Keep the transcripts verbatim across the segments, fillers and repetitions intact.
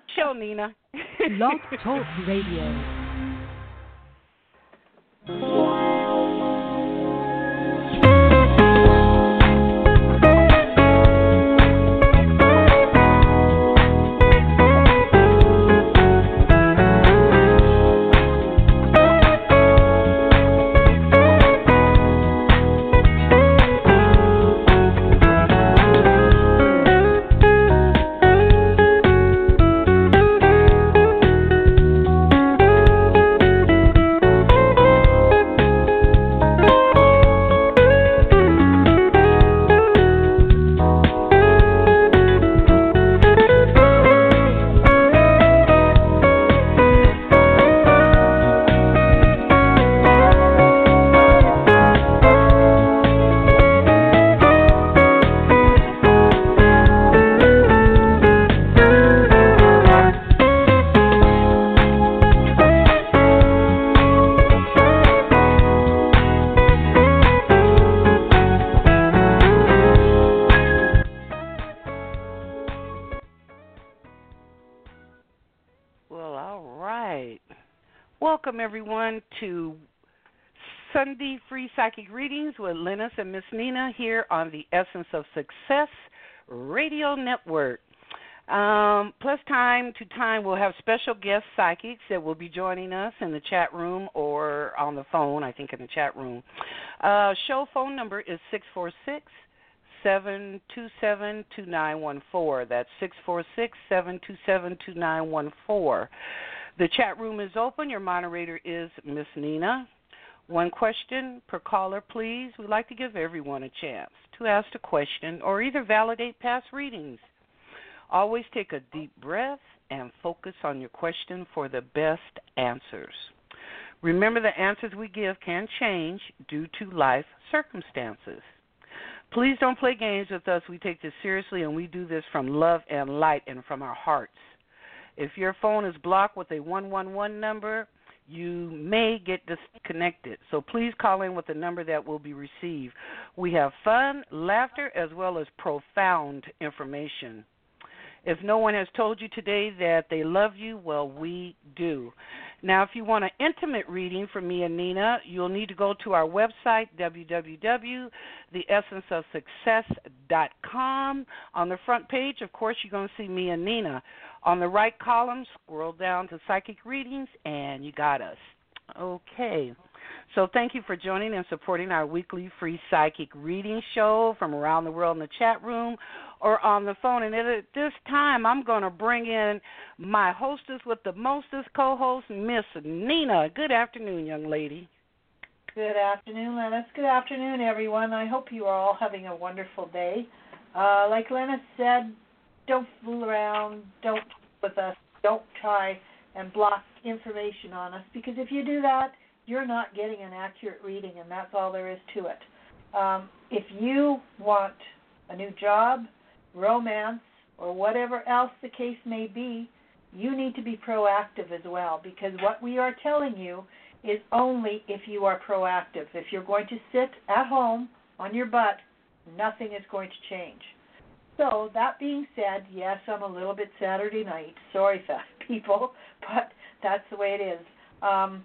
show, Nina. Blog Talk Radio. Welcome, everyone, to Sunday Free Psychic Readings with Linus and Miss Nina here on the Essence of Success Radio Network. Um, plus, time to time, we'll have special guest psychics that will be joining us in the chat room or on the phone, I think in the chat room. Uh, show phone number is six four six, seven two seven, two nine one four. That's six four six, seven two seven, two nine one four. The chat room is open. Your moderator is Miss Nina. One question per caller, please. We'd like to give everyone a chance to ask a question or either validate past readings. Always take a deep breath and focus on your question for the best answers. Remember, the answers we give can change due to life circumstances. Please don't play games with us. We take this seriously, and we do this from love and light and from our hearts. If your phone is blocked with a one one one number, you may get disconnected. So please call in with a number that will be received. We have fun, laughter, as well as profound information. If no one has told you today that they love you, well, we do. Now, if you want an intimate reading from me and Nina, you'll need to go to our website, w w w dot the essence of success dot com. On the front page, of course, you're going to see me and Nina. On the right column, scroll down to Psychic Readings, and you got us. Okay. So thank you for joining and supporting our weekly free psychic reading show from around the world in the chat room or on the phone. And at this time, I'm going to bring in my hostess with the mostest co-host, Miss Nina. Good afternoon, young lady. Good afternoon, Lennis. Good afternoon, everyone. I hope you are all having a wonderful day. Uh, like Lennis said, don't fool around. Don't with us. Don't try and block information on us, because if you do that, you're not getting an accurate reading, and that's all there is to it. Um, if you want a new job, romance, or whatever else the case may be, you need to be proactive as well, because what we are telling you is only if you are proactive. If you're going to sit at home on your butt, nothing is going to change. So that being said, yes, I'm a little bit Saturday night. Sorry, fat people, but that's the way it is. Um,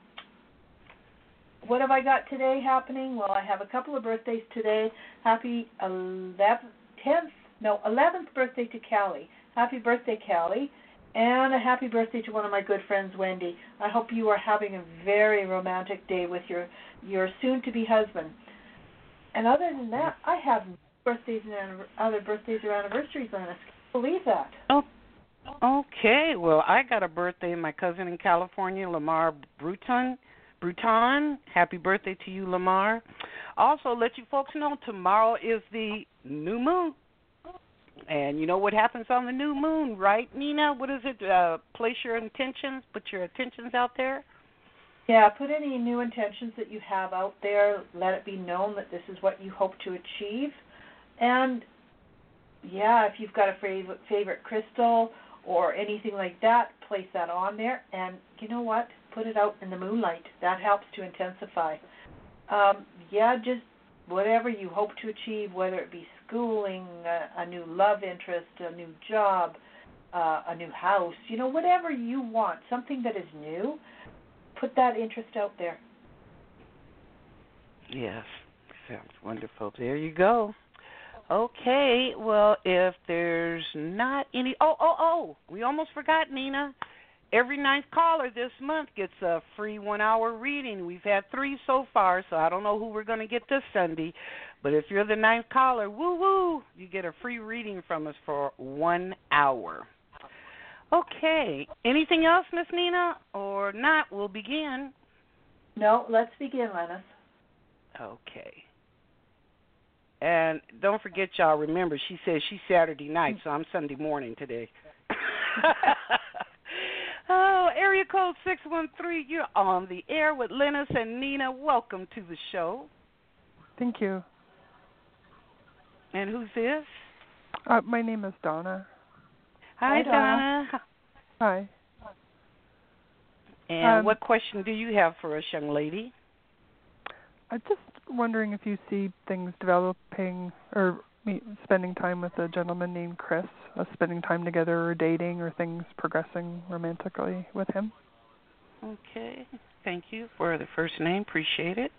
What have I got today happening? Well, I have a couple of birthdays today. Happy eleventh, tenth, no, eleventh birthday to Callie. Happy birthday, Callie. And a happy birthday to one of my good friends, Wendy. I hope you are having a very romantic day with your, your soon-to-be husband. And other than that, I have birthdays and other birthdays or anniversaries on us. Believe that. Oh, okay. Well, I got a birthday. My cousin in California, Lamar Bruton. Bruton, happy birthday to you, Lamar. Also, let you folks know tomorrow is the new moon. And you know what happens on the new moon, right, Nina? What is it? Uh, place your intentions, put your intentions out there? Yeah, put any new intentions that you have out there. Let it be known that this is what you hope to achieve. And, yeah, if you've got a favorite, favorite crystal or anything like that, place that on there. And you know what? Put it out in the moonlight. That helps to intensify. Um, yeah, just whatever you hope to achieve, whether it be schooling, a, a new love interest, a new job, uh, a new house, you know, whatever you want, something that is new, put that interest out there. Yes, sounds wonderful. There you go. Okay, well, if there's not any, oh, oh, oh, we almost forgot, Nina. Every ninth caller this month gets a free one-hour reading. We've had three so far, so I don't know who we're going to get this Sunday. But if you're the ninth caller, woo-woo, you get a free reading from us for one hour. Okay, anything else, Miss Nina? Or not, we'll begin. No, let's begin, Lennis. Okay. And don't forget, y'all, remember, she says she's Saturday night, so I'm Sunday morning today. Oh, area code six one three, you're on the air with Lennis and Nina. Welcome to the show. Thank you. And who's this? Uh, my name is Donna. Hi, Hi, Donna. Donna. Hi. And Um, what question do you have for us, young lady? I'm just wondering if you see things developing or me spending time with a gentleman named Chris, us spending time together or dating or things progressing romantically with him. Okay. Thank you for the first name. Appreciate it.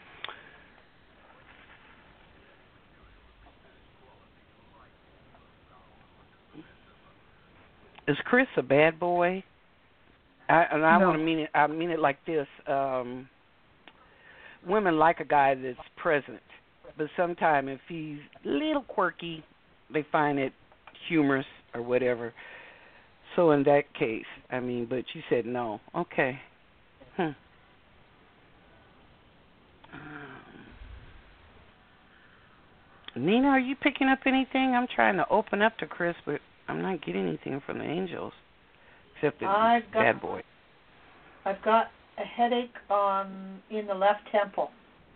Is Chris a bad boy? I, and I No. want to mean it. I mean it like this. Um, women like a guy that's present, but sometimes if he's a little quirky, they find it humorous or whatever. So in that case, I mean, but you said no. Okay. Hmm. Um, Nina, are you picking up anything? I'm trying to open up to Chris, but I'm not getting anything from the angels except that I've he's a got, bad boy. I've got a headache on in the left temple.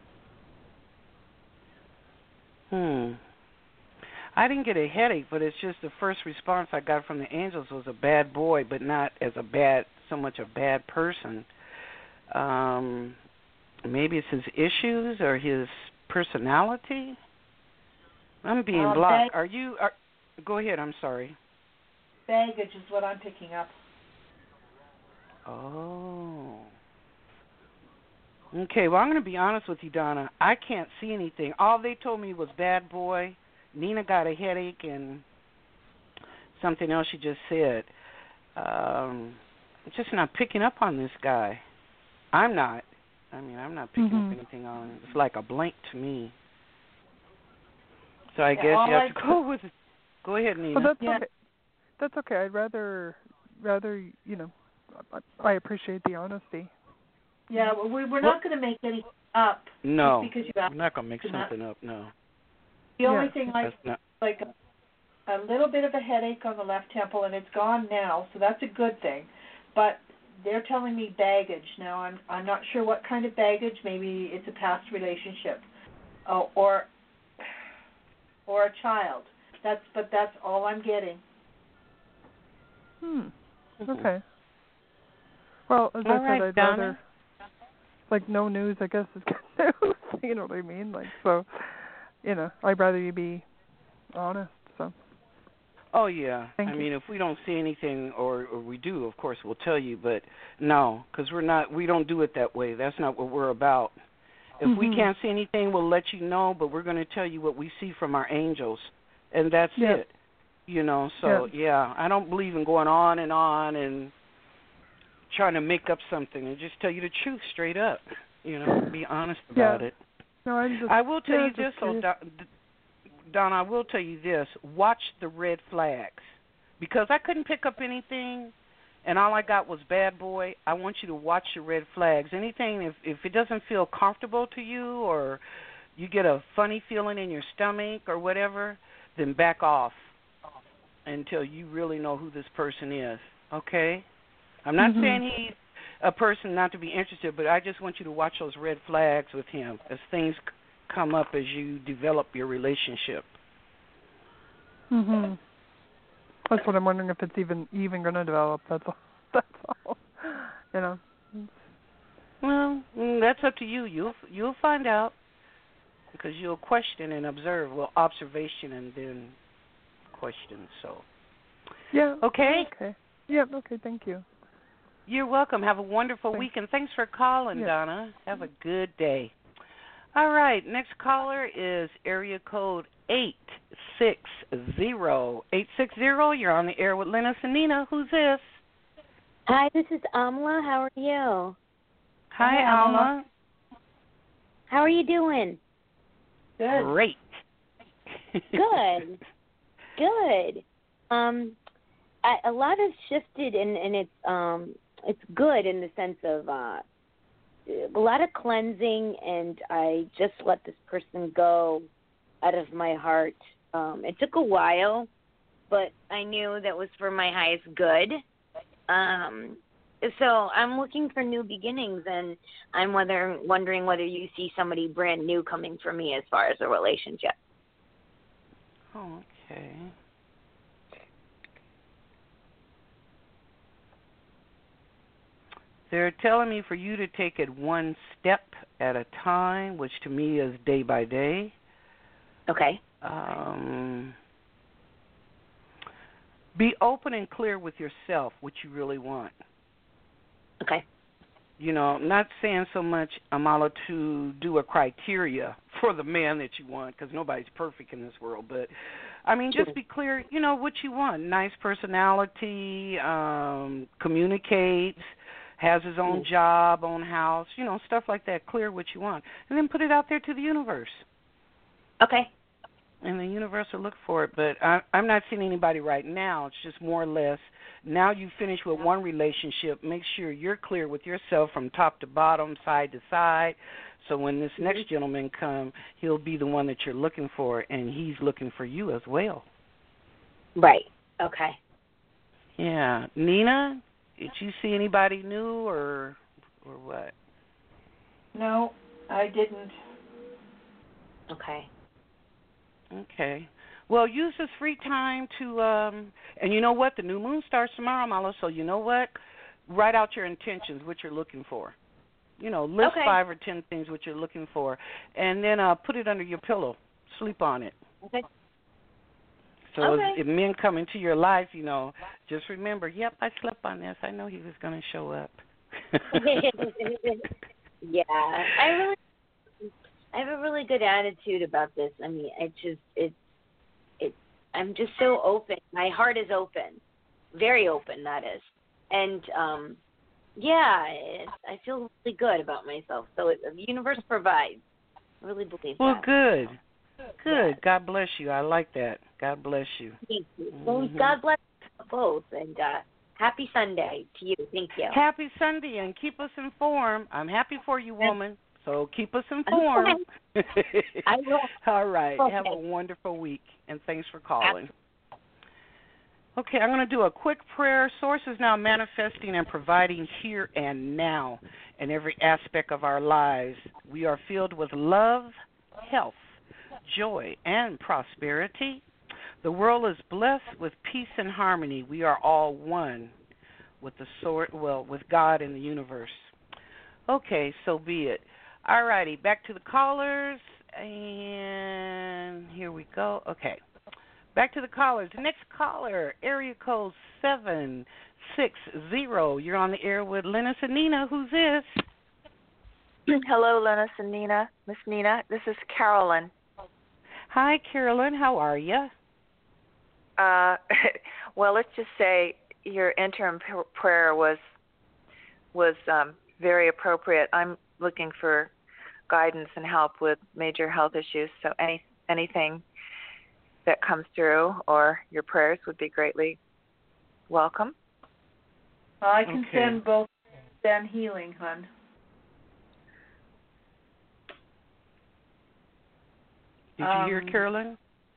Hmm. I didn't get a headache, but it's just the first response I got from the angels was a bad boy, but not as a bad, so much a bad person. Um, maybe it's his issues or his personality. I'm being Um, blocked. bag- Are you? Are, go ahead. I'm sorry. Baggage is what I'm picking up. Oh. Okay, well, I'm going to be honest with you, Donna. I can't see anything. All they told me was bad boy. Nina got a headache and something else she just said. Um, I'm just not picking up on this guy. I'm not. I mean, I'm not picking Mhm. up anything on him. It's like a blank to me. So I Yeah, guess all you have I to could- go with it. Go ahead, Nina. Well, that's Yeah. okay. That's okay. I'd rather, rather, you know, I, I appreciate the honesty. Yeah, well, we, we're not going to make any up. No, just because you I'm asked. not going to make to not- something up, no. The only Yeah. thing I That's not. like a, a little bit of a headache on the left temple, and it's gone now, so that's a good thing. But they're telling me baggage now. I'm I'm not sure what kind of baggage. Maybe it's a past relationship, oh, or or a child. That's but that's all I'm getting. Hmm. Mhm. Okay. Well, as All I right, said, I'd Donna. rather, like, no news, I guess, is good news. You know what I mean? Like, so, you know, I'd rather you be honest, so. Oh, yeah. Thank I you. mean, if we don't see anything, or, or we do, of course, we'll tell you. But no, because we're not. We don't do it that way. That's not what we're about. If we Mhm. can't see anything, we'll let you know. But we're going to tell you what we see from our angels, and that's Yeah. it. You know. So yeah. I don't believe in going on and on and trying to make up something, and just tell you the truth straight up. You know, be honest about Yeah. it. No, I'm just. I will tell yeah, you just this, though, curious. Don, Don, I will tell you this. Watch the red flags. Because I couldn't pick up anything, and all I got was bad boy. I want you to watch the red flags. Anything, if, if it doesn't feel comfortable to you or you get a funny feeling in your stomach or whatever, then back off until you really know who this person is, okay? I'm not Mhm. saying he's a person not to be interested, but I just want you to watch those red flags with him as things c- come up as you develop your relationship. Mhm. That's what I'm wondering if it's even even going to develop. That's all. That's all. You know. Well, mm, that's up to you. You'll you'll find out because you'll question and observe. Well, observation and then question. So, Yeah. Okay? Okay. Yeah, okay, thank you. You're welcome. Have a wonderful Thanks. week, and thanks for calling, Yeah. Donna. Have a good day. All right, next caller is area code eight six zero. eight six zero, you're on the air with Lennis and Nina. Who's this? Hi, this is Amla. How are you? Hi, Hi, Alma. Alma. How are you doing? Good. Great. Good. Good. Um, I, a lot has shifted, and, and it's um, it's good in the sense of uh, a lot of cleansing, and I just let this person go out of my heart. Um, it took a while, but I knew that was for my highest good. Um, so I'm looking for new beginnings, and I'm whether wondering whether you see somebody brand new coming for me as far as a relationship. Oh, okay. They're telling me for you to take it one step at a time, which to me is day by day. Okay. Um, be open and clear with yourself what you really want. Okay. You know, not saying so much, Amala, to do a criteria for the man that you want, because nobody's perfect in this world. But, I mean, just be clear, you know, what you want. Nice personality, um, communicates, has his own job, own house, you know, stuff like that. Clear what you want. And then put it out there to the universe. Okay. And the universe will look for it. But I, I'm not seeing anybody right now. It's just more or less, now you finish with one relationship, make sure you're clear with yourself from top to bottom, side to side. So when this next gentleman comes, he'll be the one that you're looking for, and he's looking for you as well. Right. Okay. Yeah. Nina, did you see anybody new or or what? No, I didn't. Okay. Okay. Well, use this free time to, um, and you know what? The new moon starts tomorrow, Mala, so you know what? Write out your intentions, what you're looking for. You know, list Okay. five or ten things what you're looking for, and then uh, put it under your pillow. Sleep on it. Okay. So Okay. if, if men come into your life, you know, just remember, yep, I slept on this. I know he was going to show up. Yeah. I really I have a really good attitude about this. I mean, it just it it I'm just so open. My heart is open. Very open, that is. And um yeah, it, I feel really good about myself. So it, the universe provides. I really believe Well, that. good. Good. Yes. God bless you. I like that. God bless you. Thank you. Mm-hmm. Well, God bless you both, and uh, happy Sunday to you. Thank you. Happy Sunday, and keep us informed. I'm happy for you, woman. So keep us informed. I will. All right. Okay. Have a wonderful week, and thanks for calling. Okay, I'm going to do a quick prayer. Source is now manifesting and providing here and now in every aspect of our lives. We are filled with love, health, joy, and prosperity. The world is blessed with peace and harmony. We are all one with the sort, well, with God and the universe. Okay, so be it. All righty, back to the callers, and here we go. Okay, back to the callers. The next caller, area code seven six zero. You're on the air with Lennis and Nina. Who's this? Hello, Lennis and Nina. Miss Nina, this is Carolyn. Hi, Carolyn. How are you? Uh, well, let's just say your interim p- prayer was was um, very appropriate. I'm looking for guidance and help with major health issues, so any anything that comes through or your prayers would be greatly welcome. I can Okay. send both send healing, hon. Did you hear, Um, Carolyn?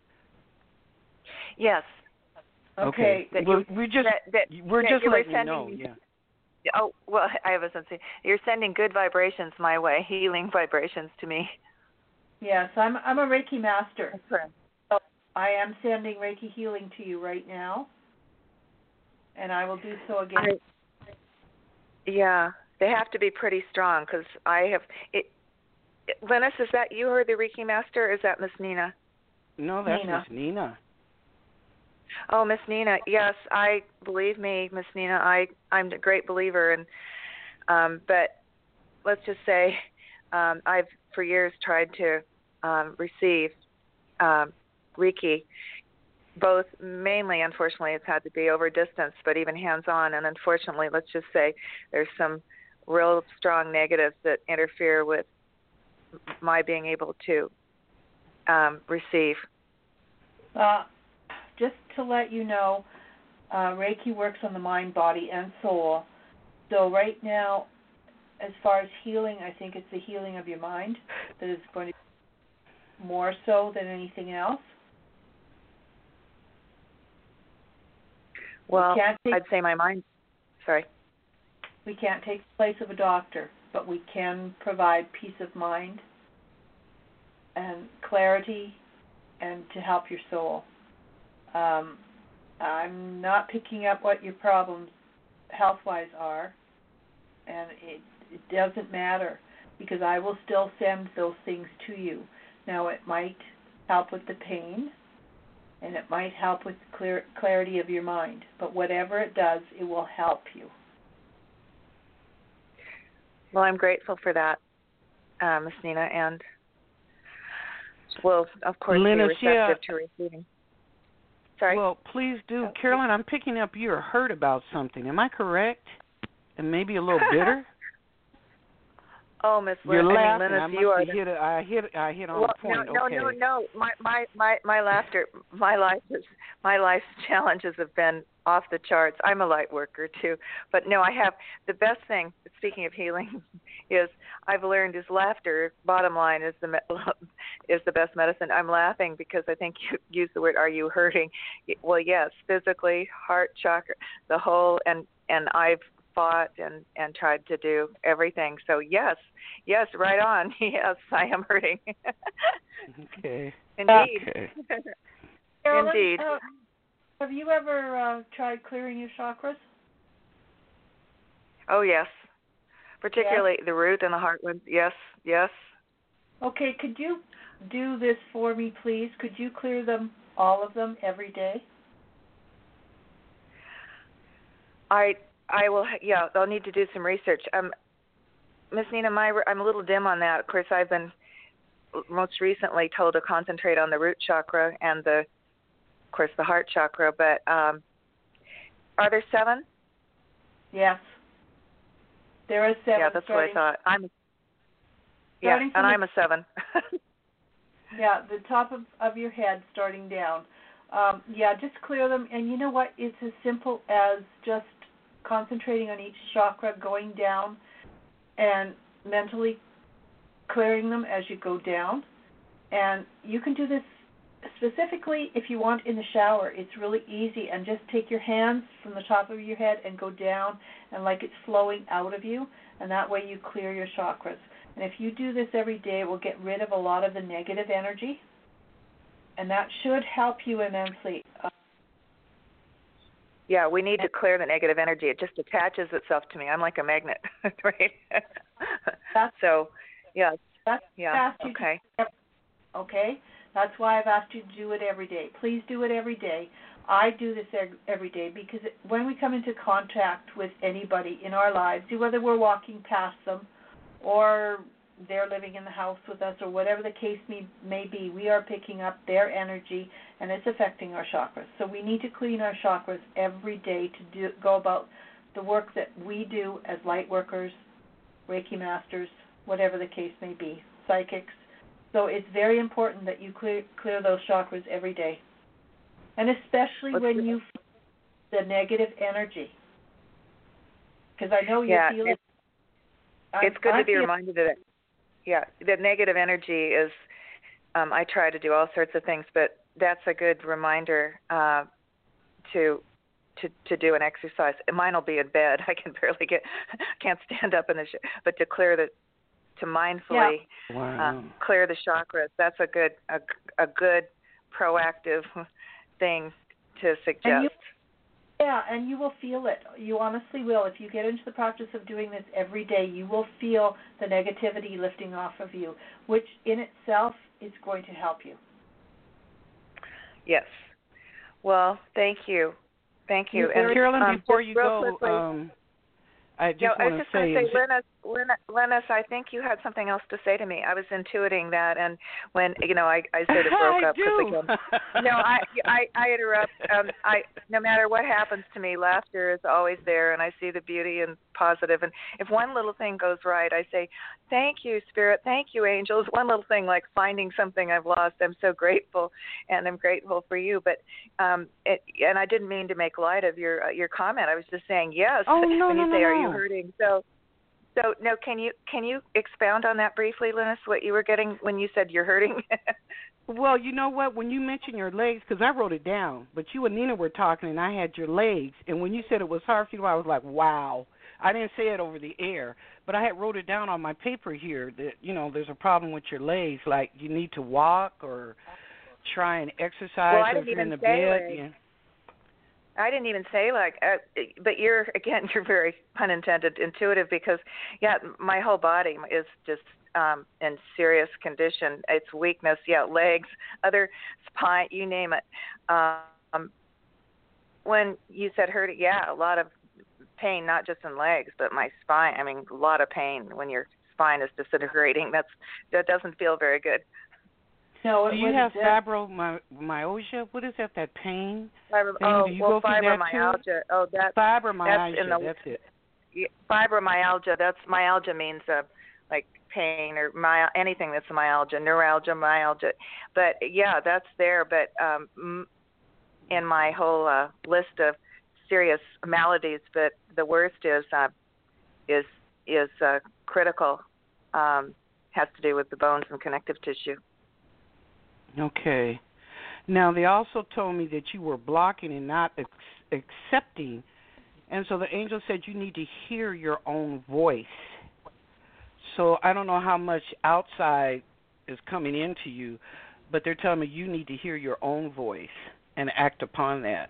Yes. Okay. That We're, you- we're just that, that, we're that just you were letting you sending know. me- Yeah. Oh, well, I have a sense. You're sending good vibrations my way, healing vibrations to me. Yes, I'm I'm a Reiki master. Correct. So I am sending Reiki healing to you right now, and I will do so again. I, yeah, they have to be pretty strong because I have. It, it, Lennis, is that you who are the Reiki master, or is that Miss Nina? No, that's Nina. Miss Nina. Oh, Miss Nina, yes, I believe me, Miss Nina. I I'm a great believer, and um, but let's just say um, I've for years tried to um, receive um, Reiki. Both mainly, unfortunately, it's had to be over distance, but even hands-on. And unfortunately, let's just say there's some real strong negatives that interfere with my being able to um, receive. Uh, just to let you know, uh, Reiki works on the mind, body, and soul. So right now, as far as healing, I think it's the healing of your mind that is going to be more so than anything else. Well, we can't take, I'd say my mind. Sorry. We can't take the place of a doctor, but we can provide peace of mind and clarity and to help your soul. Um, I'm not picking up what your problems health-wise are, and it, it doesn't matter because I will still send those things to you. Now, it might help with the pain, and it might help with the clear, clarity of your mind, but whatever it does, it will help you. Well, I'm grateful for that, uh, Miss Nina, and will, of course, Linus, be receptive yeah. to receiving. Sorry? Well, please do. Carolyn, I'm picking up you're hurt about something. Am I correct? And maybe a little bitter? Oh, Miss You're Lin- laughing. I mean, Linus, I must you are be the... hit. I hit. I hit on well, a point. No, okay. no, no, no. My, my, my, my laughter, my life is, my life's challenges have been off the charts. I'm a light worker too, but no, I have the best thing. Speaking of healing, is I've learned is laughter. Bottom line is the is the best medicine. I'm laughing because I think you used the word. Are you hurting? Well, yes, physically, heart chakra, the whole, and and I've fought and and tried to do everything. So yes, yes, right on. Yes, I am hurting. Okay. Indeed. Okay. Carolyn, Indeed. Uh, have you ever uh, tried clearing your chakras? Oh yes, particularly yes. the root and the heart ones. Yes, yes. Okay, could you do this for me, please? Could you clear them, all of them, every day? I I will. Yeah, I'll need to do some research. Um, Miss Nina, my, I'm a little dim on that. Of course, I've been most recently told to concentrate on the root chakra and the, of course, the heart chakra. But um, are there seven? Yes, there are seven. Yeah, that's starting, what I thought. I'm. Yeah, and the, I'm a seven. yeah, the top of, of your head, starting down. Um, yeah, just clear them. And you know what? It's as simple as just concentrating on each chakra, going down, and mentally clearing them as you go down. And you can do this specifically if you want in the shower. It's really easy. And just take your hands from the top of your head and go down, and like it's flowing out of you, and that way you clear your chakras. And if you do this every day, it will get rid of a lot of the negative energy, and that should help you immensely. Uh, Yeah, we need to clear the negative energy. It just attaches itself to me. I'm like a magnet, right? that's, so, yeah, that's yeah, okay. To, okay, that's why I've asked you to do it every day. Please do it every day. I do this every day because when we come into contact with anybody in our lives, whether we're walking past them or they're living in the house with us or whatever the case may, may be, we are picking up their energy and it's affecting our chakras. So we need to clean our chakras every day to do, go about the work that we do as light workers, Reiki masters, whatever the case may be, psychics. So it's very important that you clear, clear those chakras every day. And especially Let's when do you feel the negative energy. Because I know you're yeah, feeling... It's, it's good I to be feel, reminded of it. Yeah, the negative energy is, um, I try to do all sorts of things, but that's a good reminder uh, to to to do an exercise. Mine will be in bed. I can barely get, can't stand up in the, sh- but to clear the, to mindfully yeah. wow. uh, clear the chakras. That's a good a, a good proactive thing to suggest. And you, yeah, and you will feel it. You honestly will. If you get into the practice of doing this every day, you will feel the negativity lifting off of you, which in itself is going to help you. Yes. Well, thank you. Thank you. And, and Carolyn, um, before you go, quickly, um, I just no, want I was to just say, going to say, Linus, Linus, Linus, I think you had something else to say to me. I was intuiting that, and when you know, I, I sort of broke I up. do. Again, no, I, I, I interrupt. Um, I, no matter what happens to me, laughter is always there, and I see the beauty and positive. And if one little thing goes right, I say, "Thank you, Spirit. Thank you, angels." One little thing, like finding something I've lost, I'm so grateful, and I'm grateful for you. But, um, it, and I didn't mean to make light of your uh, your comment. I was just saying yes. Oh no, when no, you no, say, no. "Are you hurting?" So. So no, can you can you expound on that briefly, Linus? What you were getting when you said you're hurting? Well, you know what? When you mentioned your legs, because I wrote it down, but you and Nina were talking, and I had your legs, and when you said it was hard for you, I was like, wow. I didn't say it over the air, but I had wrote it down on my paper here that you know there's a problem with your legs, like you need to walk or try and exercise well, I if didn't you're in even the say bed. legs. Yeah. I didn't even say like, uh, but you're again, you're very pun intended intuitive because yeah, my whole body is just um, in serious condition. It's weakness, yeah, legs, other spine, you name it. Um, when you said hurt, yeah, a lot of pain, not just in legs, but my spine. I mean, a lot of pain when your spine is disintegrating. That's that doesn't feel very good. No, do you have fibromyalgia? What is that? That pain? Fibro, thing? oh, do you well, go through that fibromyalgia. too? Oh, that fibromyalgia. That's, in the, that's it. Yeah, fibromyalgia. That's myalgia means uh, like pain or my anything that's myalgia, neuralgia, myalgia. But yeah, that's there. But um, in my whole uh, list of serious maladies, but the worst is uh, is is uh, critical. Um, has to do with the bones and connective tissue. Okay. Now, they also told me that you were blocking and not ex- accepting, and so the angel said you need to hear your own voice. So I don't know how much outside is coming into you, but they're telling me you need to hear your own voice and act upon that.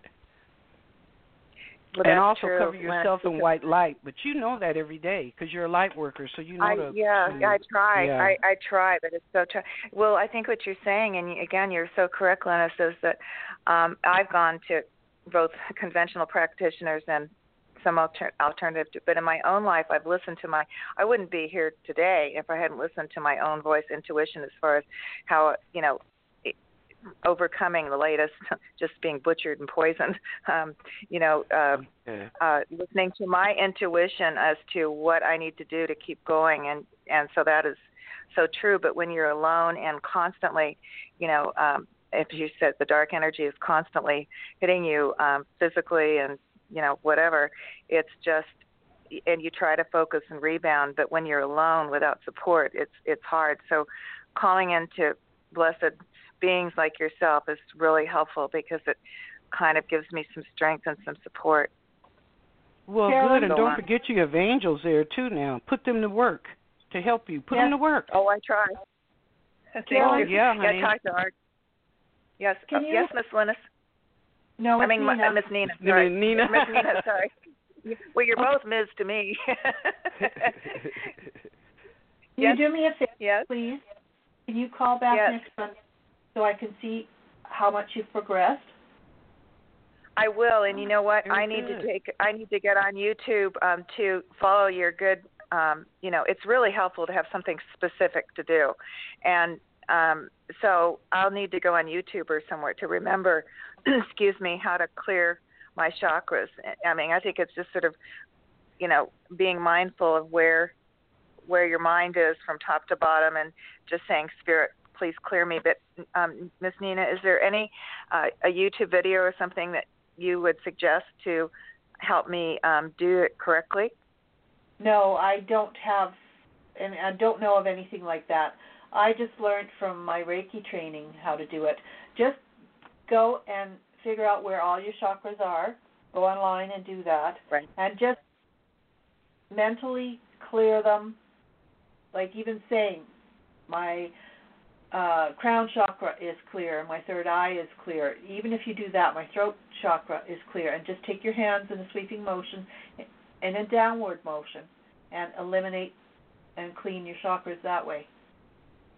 Well, and also true. cover yourself in white light, but you know that every day because you're a light worker, so you know I, to. Yeah, to, I try. Yeah. I, I try, but it's so tough. Well, I think what you're saying, and again, you're so correct, Linus, is that um, I've gone to both conventional practitioners and some alter- alternative, to, but in my own life, I've listened to my. I wouldn't be here today if I hadn't listened to my own voice, intuition, as far as how you know. overcoming the latest, just being butchered and poisoned, um, you know, uh, okay. uh, listening to my intuition as to what I need to do to keep going. And, and so that is so true. But when you're alone and constantly, you know, um, if you said the dark energy is constantly hitting you um, physically and, you know, whatever, it's just, and you try to focus and rebound. But when you're alone without support, it's, it's hard. So calling into blessed beings like yourself is really helpful because it kind of gives me some strength and some support. Well, Carolyn, good, and don't forget you have angels there too now. Put them to work to help you. Put yes. them to work. Oh, I try. Thank Carolyn, you. yeah, honey. Yeah, talk to Art. Yes, Can uh, you, yes, Miss Linus. No, I mean, Nina. uh, Miss Nina. Sorry. Nina. Miss Nina, sorry. Well, you're both Miz to me. Can yes. you do me a favor, Yes. please? Can you call back Yes. next Monday so I can see how much you've progressed? I will, and you know what? Very I need good. to take. I need to get on YouTube um, to follow your good. Um, you know, it's really helpful to have something specific to do, and um, so I'll need to go on YouTube or somewhere to remember. excuse me, how to clear my chakras. I mean, I think it's just sort of, you know, being mindful of where where your mind is from top to bottom, and just saying, Spirit, please clear me. But um, Miss Nina, is there any uh, a YouTube video or something that you would suggest to help me um, do it correctly? No, I don't have, and I don't know of anything like that. I just learned from my Reiki training how to do it. Just go and figure out where all your chakras are. Go online and do that. Right. And just mentally clear them. Like even saying, my uh, crown chakra is clear, my third eye is clear. Even if you do that, my throat chakra is clear. And just take your hands in a sweeping motion and a downward motion and eliminate and clean your chakras that way.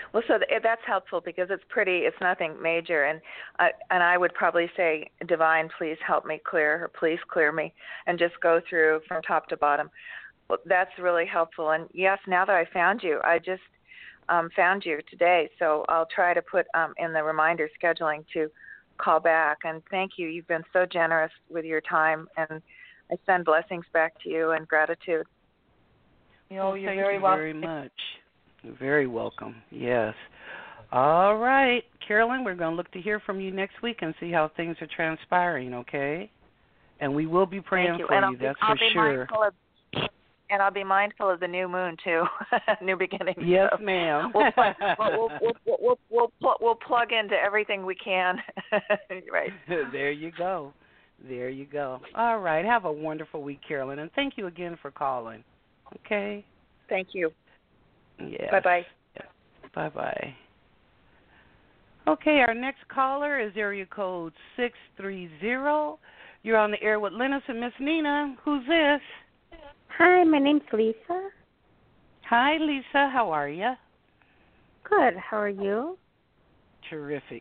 Well, so th- that's helpful because it's pretty. It's nothing major, and I and I would probably say, Divine, please help me clear, or please clear me, and just go through from top to bottom. Well, that's really helpful. And yes, now that I found you, I just um, found you today, so I'll try to put um, in the reminder scheduling to call back. And thank you. You've been so generous with your time, and I send blessings back to you and gratitude. You know, well, you're thank very you welcome. very much. You're very welcome. Yes. All right, Carolyn, we're going to look to hear from you next week and see how things are transpiring, okay? And we will be praying you. for and you, I'll be, that's I'll for be sure. Mindful of, and I'll be mindful of the new moon, too, new beginnings. Yes, so ma'am. We'll, plug, we'll, we'll, we'll, we'll, we'll, pl- we'll plug into everything we can. Right. There you go. There you go. All right, have a wonderful week, Carolyn, and thank you again for calling, okay? Thank you. Yes. Bye-bye. Bye-bye. Okay, our next caller is area code six three zero. You're on the air with Linus and Miss Nina. Who's this? Hi, my name's Lisa. Hi, Lisa. How are you? Good. How are you? Terrific.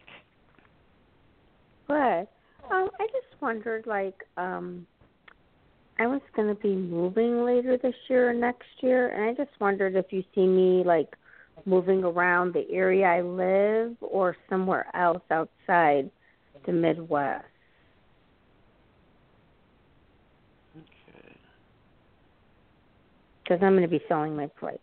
Good. Um, I just wondered, like, um, I was going to be moving later this year or next year, and I just wondered if you see me, like, moving around the area I live or somewhere else outside the Midwest. Okay. Because I'm going to be selling my place.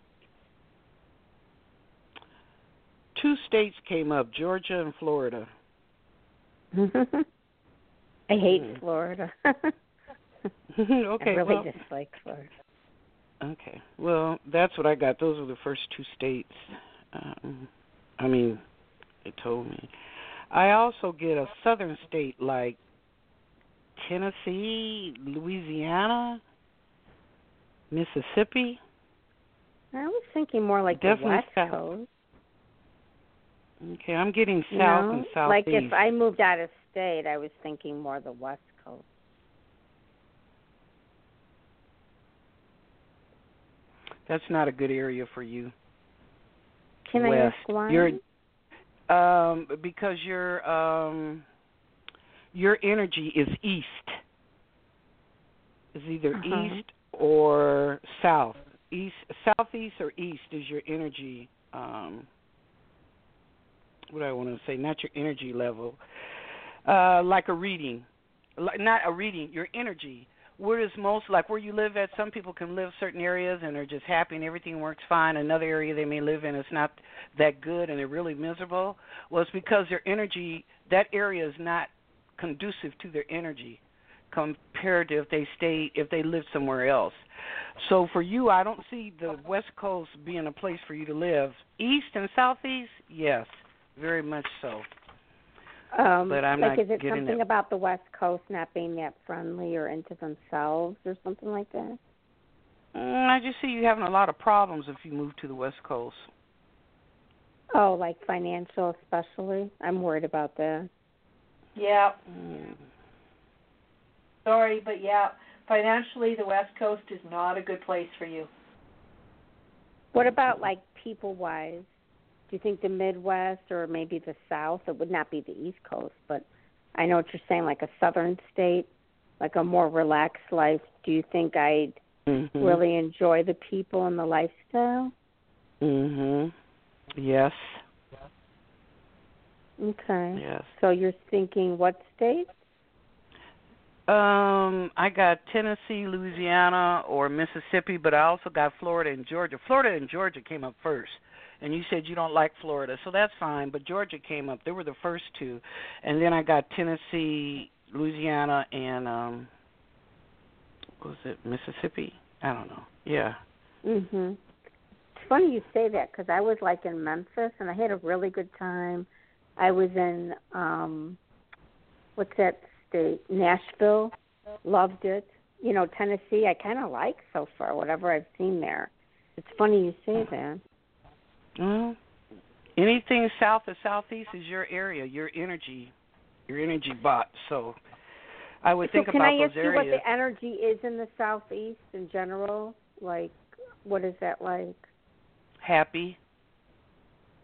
Two states came up, Georgia and Florida. I hate Hmm. Florida. Okay, I really well, dislike Florida. Okay. Well, that's what I got. Those were the first two states. Um, I mean, they told me. I also get a southern state like Tennessee, Louisiana, Mississippi. I was thinking more like Definitely the West south. Coast. Okay, I'm getting You south know? and southeast. Like if I moved out of state, I was thinking more the West Coast. That's not a good area for you. Can I West. ask why? You're, um, because your um, your energy is east. It's either Uh-huh. east or south. East, southeast or east is your energy. Um, what do I want to say? Not your energy level. Uh, like a reading, like, not a reading. Your energy. Where is most, like where you live at, some people can live certain areas and they're just happy and everything works fine. Another area they may live in is not that good and they're really miserable. Well, it's because their energy, that area is not conducive to their energy compared to if they stay, if they live somewhere else. So for you, I don't see the West Coast being a place for you to live. East and Southeast, yes, very much so. Um, but I'm like, not is it getting something it. about the West Coast not being that friendly or into themselves or something like that? Mm, I just see you having a lot of problems if you move to the West Coast. Oh, like financial especially? I'm worried about that. Yeah. Mm. Sorry, but yeah, financially, the West Coast is not a good place for you. What about, like, people-wise? Do you think the Midwest or maybe the South? It would not be the East Coast, but I know what you're saying, like a southern state, like a more relaxed life. Do you think I'd Mm-hmm. really enjoy the people and the lifestyle? Mhm. Yes. Okay. Yes. So you're thinking what state? Um, I got Tennessee, Louisiana, or Mississippi, but I also got Florida and Georgia. Florida and Georgia came up first, and you said you don't like Florida, so that's fine. But Georgia came up; they were the first two, and then I got Tennessee, Louisiana, and um, what was it Mississippi? I don't know. Yeah. Mhm. It's funny you say that because I was like in Memphis and I had a really good time. I was in um, what's that state? Nashville. Loved it. You know, Tennessee. I kind of like so far whatever I've seen there. It's funny you say that. Well, anything south or southeast is your area, your energy, your energy bot. So I would think so can about I those ask you areas. what the energy is in the southeast in general? Like, what is that like? Happy.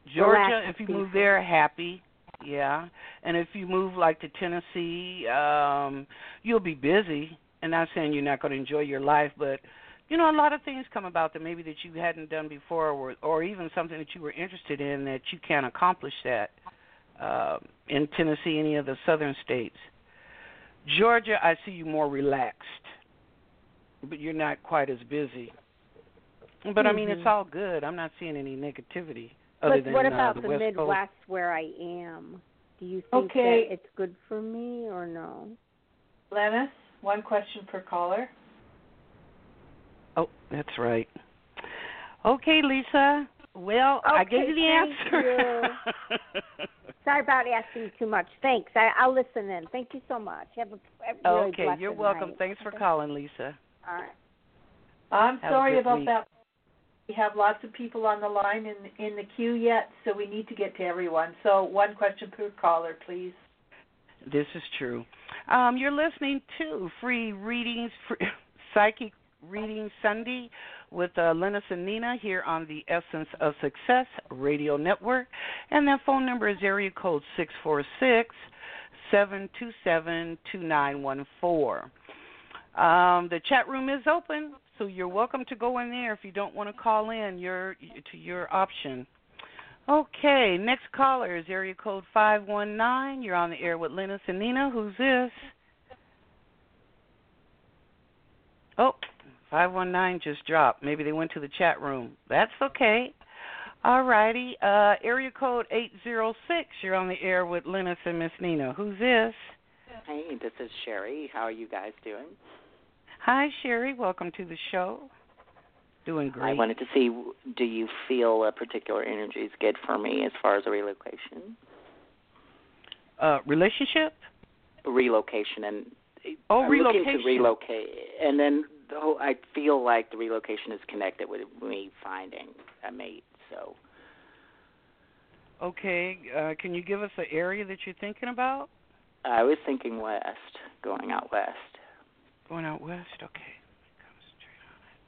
Georgia, if you people. move there, happy. Yeah. And if you move like to Tennessee, um, you'll be busy. And not saying you're not going to enjoy your life, but you know, a lot of things come about that maybe that you hadn't done before, or, or even something that you were interested in that you can't accomplish that uh, in Tennessee, any of the southern states. Georgia, I see you more relaxed, but you're not quite as busy. But, mm-hmm. I mean, it's all good. I'm not seeing any negativity other but than what about uh, the, the West Midwest Coast. where I am? Do you think okay. that it's good for me or no? Lennis, one question per caller. Oh, that's right. Okay, Lisa. Well, okay, I gave you the answer. You. Sorry about asking too much. Thanks. I, I'll listen in. Thank you so much. Have a, have a really Okay, blessed you're welcome. night. Thanks for okay. calling, Lisa. All right. I'm Have sorry about week. that. We have lots of people on the line in in the queue yet, so we need to get to everyone. So one question per caller, please. This is true. Um, you're listening to Free Readings, free, Psychic Reading Sunday with uh, Lennis and Nina here on the Essence of Success Radio Network. And that phone number is area code six four six, seven two seven, two nine one four. Um, the chat room is open, so you're welcome to go in there. If you don't want to call in, you're to your option. Okay, next caller is area code five one nine. You're on the air with Lennis and Nina. Who's this? Oh, five one nine just dropped. Maybe they went to the chat room. That's okay. All righty. Uh, area code eight zero six. You're on the air with Lennis and Miss Nina. Who's this? Hey, this is Sherry. How are you guys doing? Hi, Sherry. Welcome to the show. Doing great. I wanted to see, do you feel a particular energy is good for me as far as a relocation? Uh, relationship? Relocation. and Oh, I'm relocation. looking to relocate. And then the whole, I feel like the relocation is connected with me finding a mate. So. Okay. Uh, can you give us the area that you're thinking about? I was thinking west, going out west. Going out west? Okay. Concentrate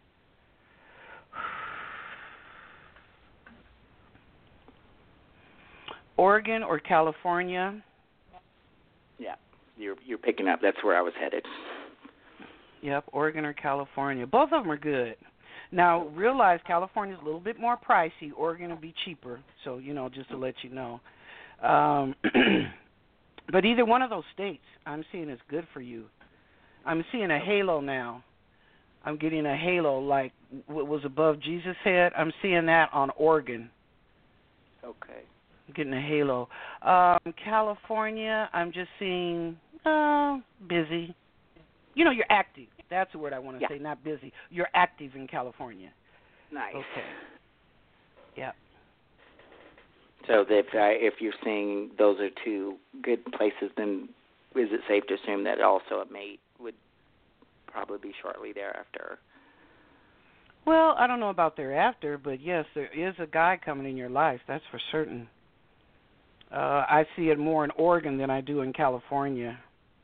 on it. Oregon or California? Yeah, you're you're picking up. That's where I was headed. Yep, Oregon or California. Both of them are good. Now, realize California's a little bit more pricey. Oregon will be cheaper. So, you know, just to let you know. Um, but either one of those states, I'm seeing is good for you. I'm seeing a halo now. I'm getting a halo like what was above Jesus' head. I'm seeing that on Oregon. Okay. I'm getting a halo. Um, California, I'm just seeing uh, busy. You know, you're active. That's the word I want to yeah. say, not busy. You're active in California. Nice. Okay. Yeah. So if I, if you're saying those are two good places, then is it safe to assume that also a mate would probably be shortly thereafter? Well, I don't know about thereafter, but yes, there is a guy coming in your life. That's for certain. Uh, I see it more in Oregon than I do in California.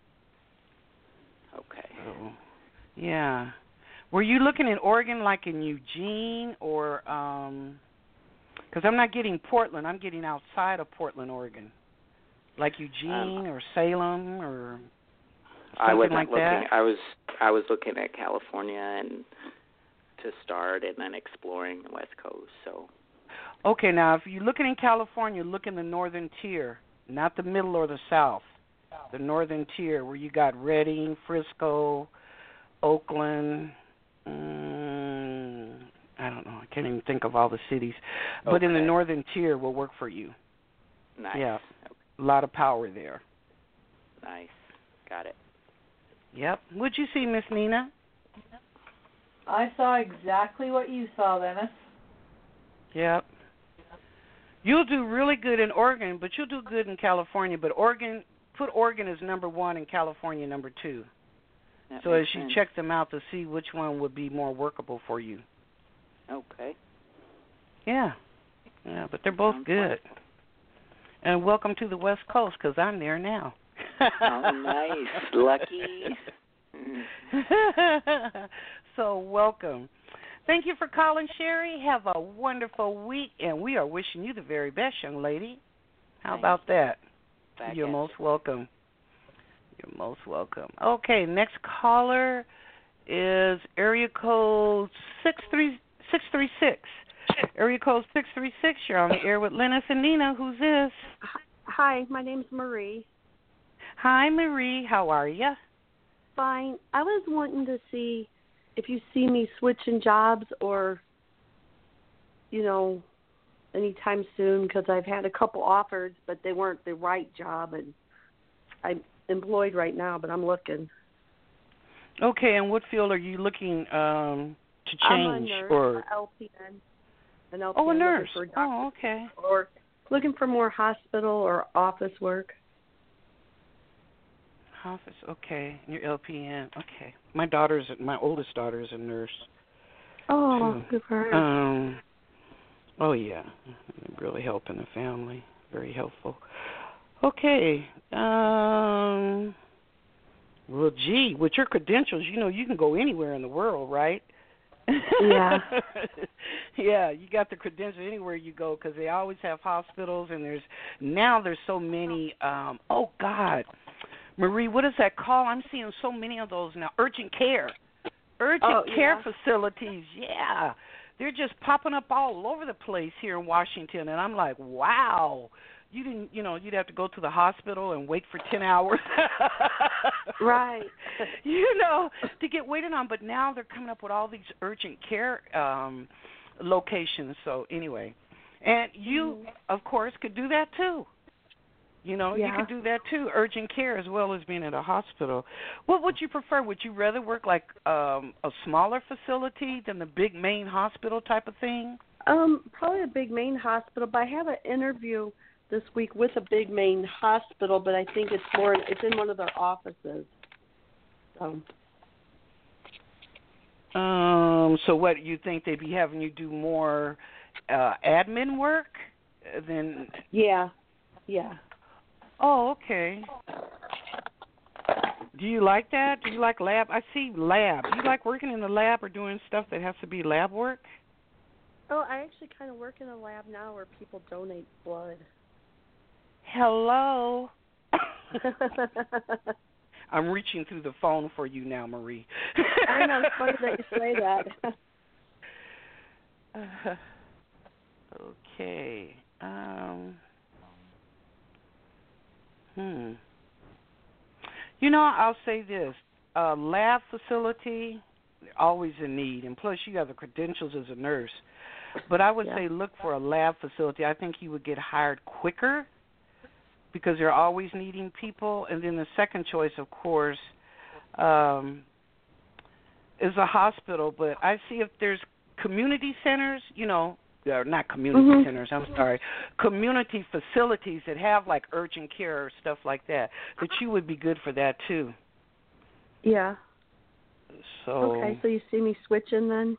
Okay. So, yeah. Were you looking in Oregon like in Eugene or um because I'm not getting Portland, I'm getting outside of Portland, Oregon. Like Eugene um, or Salem or something I wasn't like looking that? I was I was looking at California and to start and then exploring the West Coast, so okay, now if you're looking in California, look in the northern tier, not the middle or the south. The northern tier where you got Redding, Frisco, Oakland, um, I don't know, I can't even think of all the cities. But okay. in the northern tier will work for you. Nice. Yeah, okay. a lot of power there. Nice. Got it. Yep. What'd you see, Miss Nina? I saw exactly what you saw, Lennis. Yep. You'll do really good in Oregon, but you'll do good in California. But Oregon, put Oregon as number one and California number two. That so as makes you sense. check them out to see which one would be more workable for you. Okay. Yeah. Yeah, but they're both Sounds good. wonderful. And welcome to the West Coast because I'm there now. Oh, nice. Lucky. So welcome. Thank you for calling, Sherry. Have a wonderful week, and we are wishing you the very best, young lady. How Thanks. about that? Back You're at most you. welcome. You're most welcome. Okay, next caller is area code six three six three six. Area code six three six. You're on the air with Lennis and Nina. Who's this? Hi, my name's Marie. Hi, Marie. How are you? Fine. I was wanting to see if you see me switching jobs or, you know, anytime soon, because I've had a couple offers, but they weren't the right job, and I'm employed right now, but I'm looking. Okay, and what field are you looking um, to change? I'm a nurse, or a L P N. An L P N oh, a nurse. Looking for a doctor, Oh, okay. or looking for more hospital or office work. Office, okay. Your L P N, okay. My daughter's, my oldest daughter is a nurse. Oh, too. good for her. Um, oh yeah, really helping the family. Very helpful. Okay. Um. Well, gee, with your credentials, you know you can go anywhere in the world, right? Yeah. Yeah, you got the credentials anywhere you go because they always have hospitals, and there's now there's so many. Um, oh God. Marie, what is that called? I'm seeing so many of those now. Urgent care. Urgent Oh, care yeah. facilities, yeah. They're just popping up all over the place here in Washington, and I'm like, wow. You didn't, you know, you'd have to go to the hospital and wait for ten hours. Right. You know, to get waited on. But now they're coming up with all these urgent care um, locations. So anyway, and you, Mm-hmm. of course, could do that too. You know, Yeah. you could do that too, urgent care as well as being at a hospital. What would you prefer? Would you rather work like um, a smaller facility than the big main hospital type of thing? Um, probably a big main hospital, but I have an interview this week with a big main hospital, but I think it's more, it's in one of their offices. So. Um, so what, you think they'd be having you do more uh, admin work than... Yeah, yeah. Oh, okay. Do you like that? Do you like lab? I see lab. Do you like working in the lab or doing stuff that has to be lab work? Oh, I actually kind of work in a lab now where people donate blood. Hello. I'm reaching through the phone for you now, Marie. I know, it's funny that you say that. uh, okay. Um... Hmm. You know, I'll say this. A lab facility, always in need. And plus, you have the credentials as a nurse. But I would Yeah. say look for a lab facility. I think you would get hired quicker because they're always needing people. And then the second choice, of course, um, is a hospital. But I see if there's community centers, you know, or not community Mm-hmm. centers, I'm sorry, community facilities that have like urgent care or stuff like that, that you would be good for that too. Yeah. So Okay, so you see me switching then?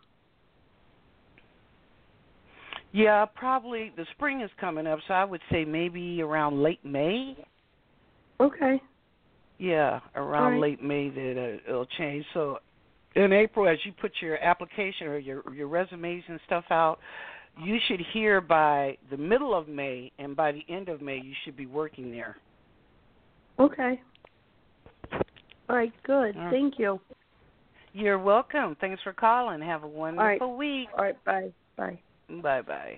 yeah, probably the spring is coming up, so I would say maybe around late May. Okay. Yeah, around right. late May that uh, it'll change. So in April, as you put your application or your your resumes and stuff out, you should hear by the middle of May, and by the end of May, you should be working there. Okay. All right, good. All right. Thank you. You're welcome. Thanks for calling. Have a wonderful All right. week. All right, bye. Bye. Bye-bye.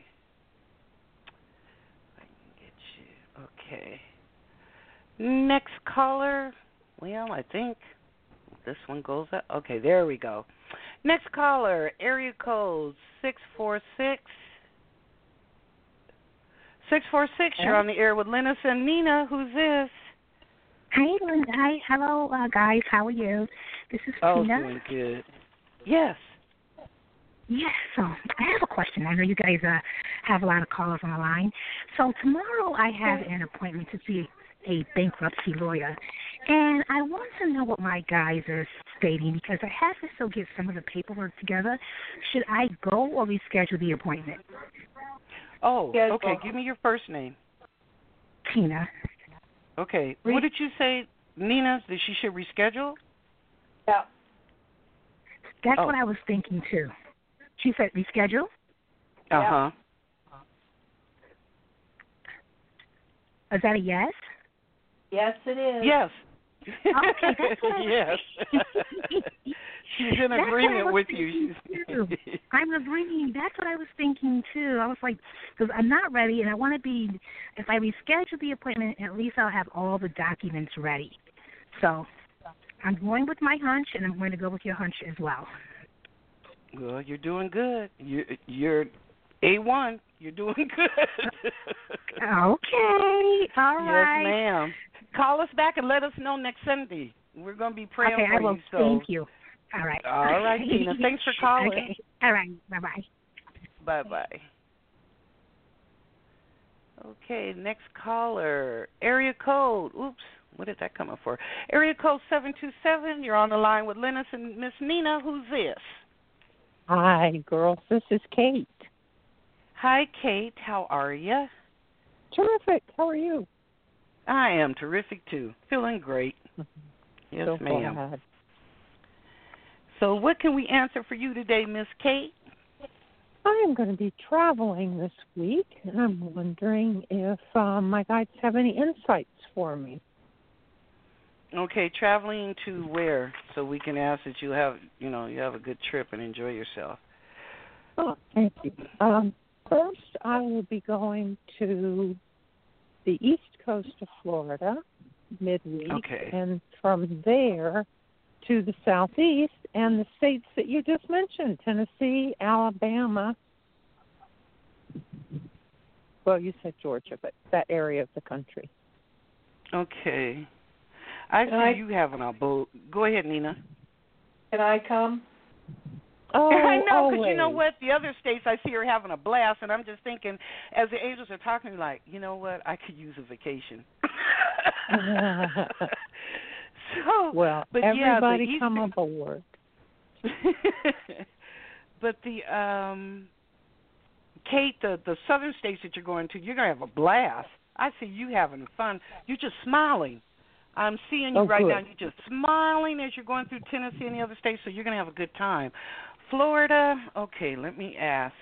I can get you. Okay. Next caller. Well, I think this one goes up. Okay, there we go. Next caller, area code six four six. six four six, you're on the air with Lennis and Nina. Who's this? Hi, Linda. Hi, hello, uh, guys. How are you? This is Oh, Tina. doing good. Yes. Yes. So I have a question. I know you guys uh, have a lot of callers on the line. So tomorrow I have an appointment to see a bankruptcy lawyer, and I want to know what my guys are stating because I have to still get some of the paperwork together. Should I go or reschedule the appointment? Oh, Yes, okay. well- Give me your first name. Tina. Okay. Re- What did you say, Nina, that she should reschedule? Yeah. That's Oh. what I was thinking, too. She said reschedule? Uh-huh. Is that a yes? Yes, it is. Yes. Okay, that's what I yes. She's in that's agreement with you. I'm agreeing. That's what I was thinking, too. I was like, because I'm not ready, and I want to be, if I reschedule the appointment, at least I'll have all the documents ready. So I'm going with my hunch, and I'm going to go with your hunch as well. Well, you're doing good. You, you're A one. You're doing good. Okay. All right. Yes, ma'am. Call us back and let us know next Sunday. We're going to be praying okay, for I will. you. So. Thank you. All right. All right, Tina. Thanks for calling. Okay. All right. Bye-bye. Bye-bye. Okay, next caller. Area code. Oops. What did that come up for? Area code seven two seven. You're on the line with Lennis and Miss Nina. Who's this? Hi, girls. This is Kate. Hi, Kate. How are you? Terrific. How are you? I am terrific, too. Feeling great. Yes, so ma'am. Glad. So what can we answer for you today, Miss Kate? I am going to be traveling this week, and I'm wondering if um, my guides have any insights for me. Okay, traveling to where? So we can ask that you have, you know, you have a good trip and enjoy yourself. Oh, thank you. Um, first, I will be going to the east coast of Florida midweek, okay. and from there to the southeast and the states that you just mentioned, Tennessee, Alabama. Well, you said Georgia, but that area of the country. Okay. I see I, you having a boat. Go ahead, Nina. Can I come? Oh, I know, because always. you know what? The other states, I see her having a blast, and I'm just thinking, as the angels are talking, like, you know what? I could use a vacation. so, well, but everybody yeah, come aboard. But the um, Kate, the the southern states that you're going to, you're gonna have a blast. I see you having fun. You're just smiling. I'm seeing you oh, right good. now. You're just smiling as you're going through Tennessee and the other states, so you're going to have a good time. Florida, okay, let me ask.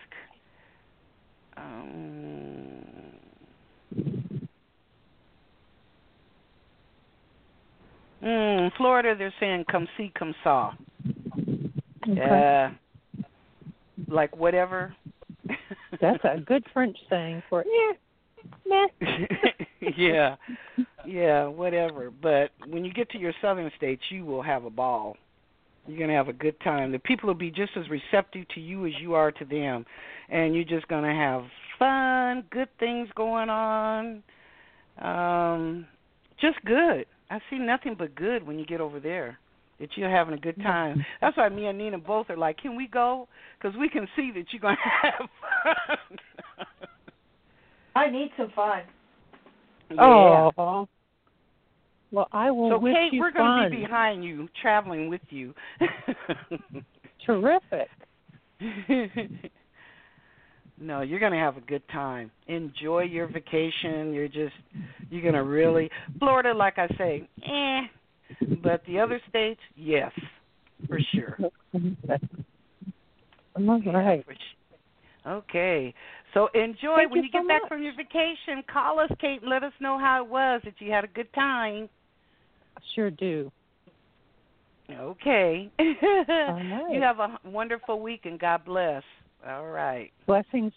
Um, mm, Florida, they're saying come see, come saw. Okay. Uh, like whatever. That's a good French saying for, yeah. Meh. yeah, yeah, whatever. But when you get to your southern states, you will have a ball. You're going to have a good time. The people will be just as receptive to you as you are to them. And you're just going to have fun, good things going on. Um, just good. I see nothing but good when you get over there, that you're having a good time. That's why me and Nina both are like, can we go? Because we can see that you're going to have fun. I need some fun. Yeah. Oh. Well, I will so, wish Kate, you we're fun. going to be behind you, traveling with you. Terrific. No, you're going to have a good time. Enjoy your vacation. You're just, you're going to really, Florida, like I say, eh. But the other states, yes, for sure. All right. Okay. So enjoy. Thank when you you get so back much. from your vacation, call us, Kate, and let us know how it was, that you had a good time. Sure do. Okay. All right. You have a wonderful week, and God bless. All right. Blessings.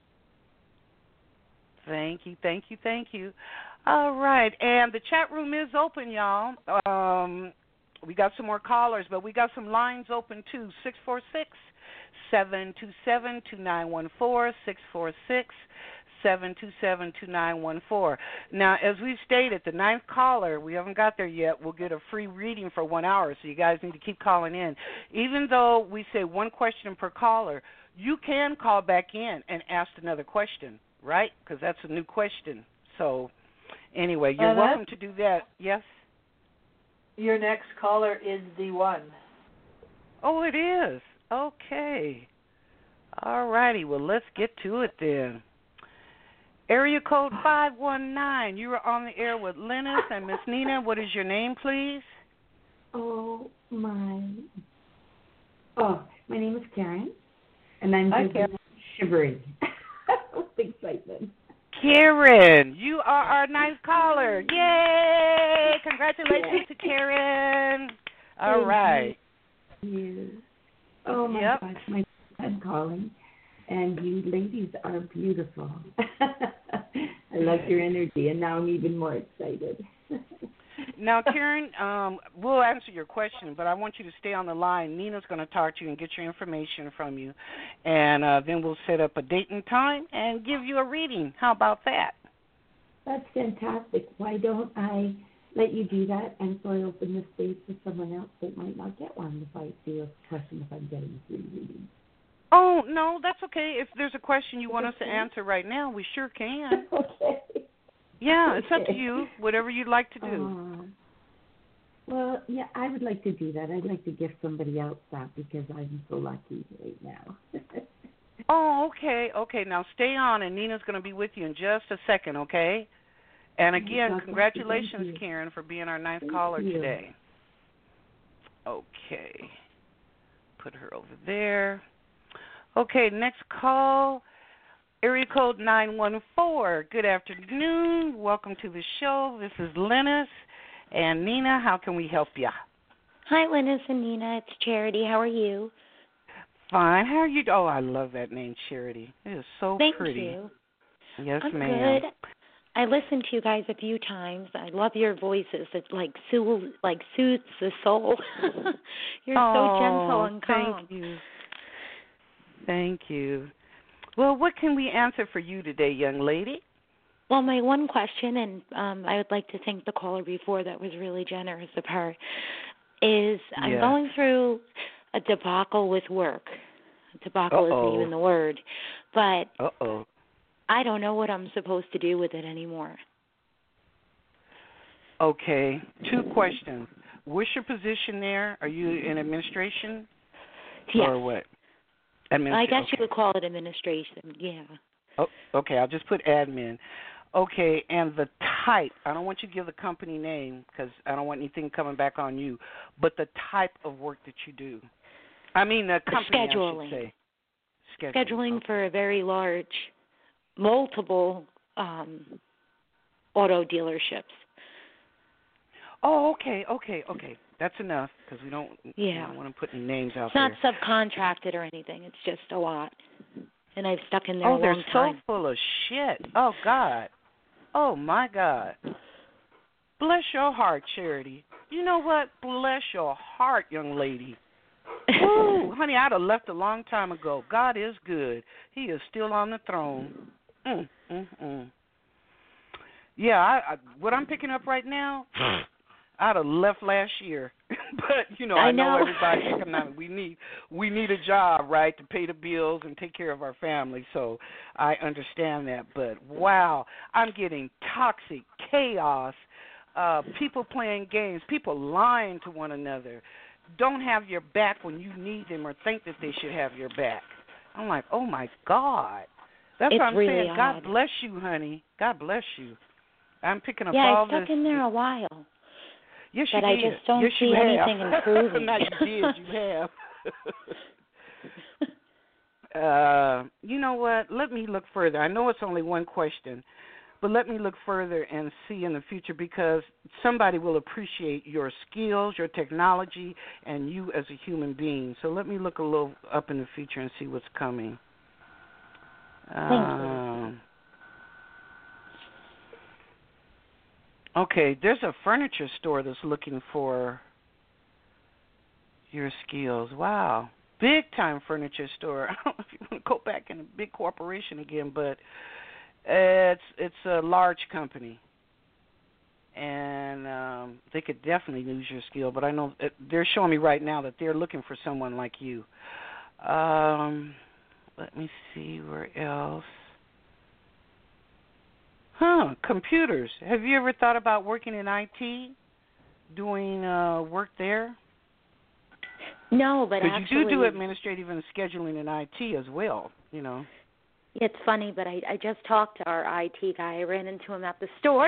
Thank you, thank you, thank you. All right, and the chat room is open, y'all. Um, we got some more callers, but we got some lines open, too. six four six, seven two seven, two nine one four, six four six, seven two seven, two nine one four. Now, as we've stated, the ninth caller, we haven't got there yet, will get a free reading for one hour, so you guys need to keep calling in. Even though we say one question per caller, you can call back in and ask another question, right? Because that's a new question. So, anyway, you're Uh, welcome to do that. Yes? Your next caller is the one. Oh, it is. Okay. All righty. Well, let's get to it then. Area code five one nine. You are on the air with Lennis and Miss Nina. What is your name, please? Oh, my. Oh, my name is Karen, and I'm Hi, just Karen. shivering with excitement. Karen, you are our ninth caller. Yay! Congratulations to Karen. All Thank right. you. Oh, my Yep. gosh, my I'm calling, and you ladies are beautiful. I love your energy, and now I'm even more excited. Now, Karen, um, we'll answer your question, but I want you to stay on the line. Nina's going to talk to you and get your information from you, and uh, then we'll set up a date and time and give you a reading. How about that? That's fantastic. Why don't I let you do that, and so I open the space for someone else that might not get one if I see a question if I'm getting a free reading. Oh, no, that's okay. If there's a question you want us to Okay. answer right now, we sure can. Okay. Yeah, it's up to Okay. you, whatever you'd like to do. Uh, well, yeah, I would like to do that. I'd like to give somebody else that because I'm so lucky right now. Oh, okay, okay. Now stay on, and Nina's going to be with you in just a second, okay? And again, God bless you. congratulations, Thank you. Karen, for being our ninth Thank caller you. today. Okay. Put her over there. Okay, next call, area code nine one four. Good afternoon. Welcome to the show. This is Linus. And Nina, how can we help you? Hi, Linus and Nina. It's Charity. How are you? Fine. How are you? Oh, I love that name, Charity. It is so Thank pretty. you. Yes, I'm ma'am. good. I listened to you guys a few times. I love your voices. It like soothes, like soothes the soul. You're oh, so gentle and calm. Thank you. Thank you. Well, what can we answer for you today, young lady? Well, my one question, and um, I would like to thank the caller before, that was really generous of her, is I'm Yes. going through a debacle with work. Debacle Uh-oh. isn't even the word. But Uh-oh. I don't know what I'm supposed to do with it anymore. Okay. Two questions. What's your position there? Are you in administration? Yes. Or what? Administ- I guess okay. you would call it administration, yeah. Oh, okay, I'll just put admin. Okay, and the type, I don't want you to give the company name because I don't want anything coming back on you, but the type of work that you do. I mean the company, Scheduling. I should say. Scheduling. Scheduling okay. for a very large, multiple um, auto dealerships. Oh, okay, okay, okay. That's enough because we don't, Yeah. we don't want to put any names out It's there. not subcontracted or anything. It's just a lot. And I've stuck in there Oh, a they're long so time. full of shit. Oh, God. Oh, my God. Bless your heart, Charity. You know what? Bless your heart, young lady. Ooh, honey, I'd have left a long time ago. God is good. He is still on the throne. Mm, mm, mm. Yeah, I, I, what I'm picking up right now, I'd have left last year. But, you know, I, I know, know. everybody economic. We need we need a job, right, to pay the bills and take care of our family. So I understand that. But, wow, I'm getting toxic chaos, uh, people playing games, people lying to one another, don't have your back when you need them or think that they should have your back. I'm like, oh, my God. That's It's what I'm really saying. odd. God bless you, honey. God bless you. I'm picking up yeah, all I've stuck this. in there a while. Yes, but you I did. just don't yes, see you anything have. improving. Not you did, you have. uh, you know what? Let me look further. I know it's only one question, but let me look further and see in the future because somebody will appreciate your skills, your technology, and you as a human being. So let me look a little up in the future and see what's coming. Thank um, you. Okay, there's a furniture store that's looking for your skills. Wow. Big time furniture store. I don't know if you want to go back in a big corporation again, but it's it's a large company. And um, they could definitely use your skill, but I know it, they're showing me right now that they're looking for someone like you. Um, let me see where else. Huh, computers. Have you ever thought about working in I T, doing uh, work there? No, but Because actually... you do do administrative and scheduling in I T as well, you know. It's funny, but I, I just talked to our I T guy. I ran into him at the store,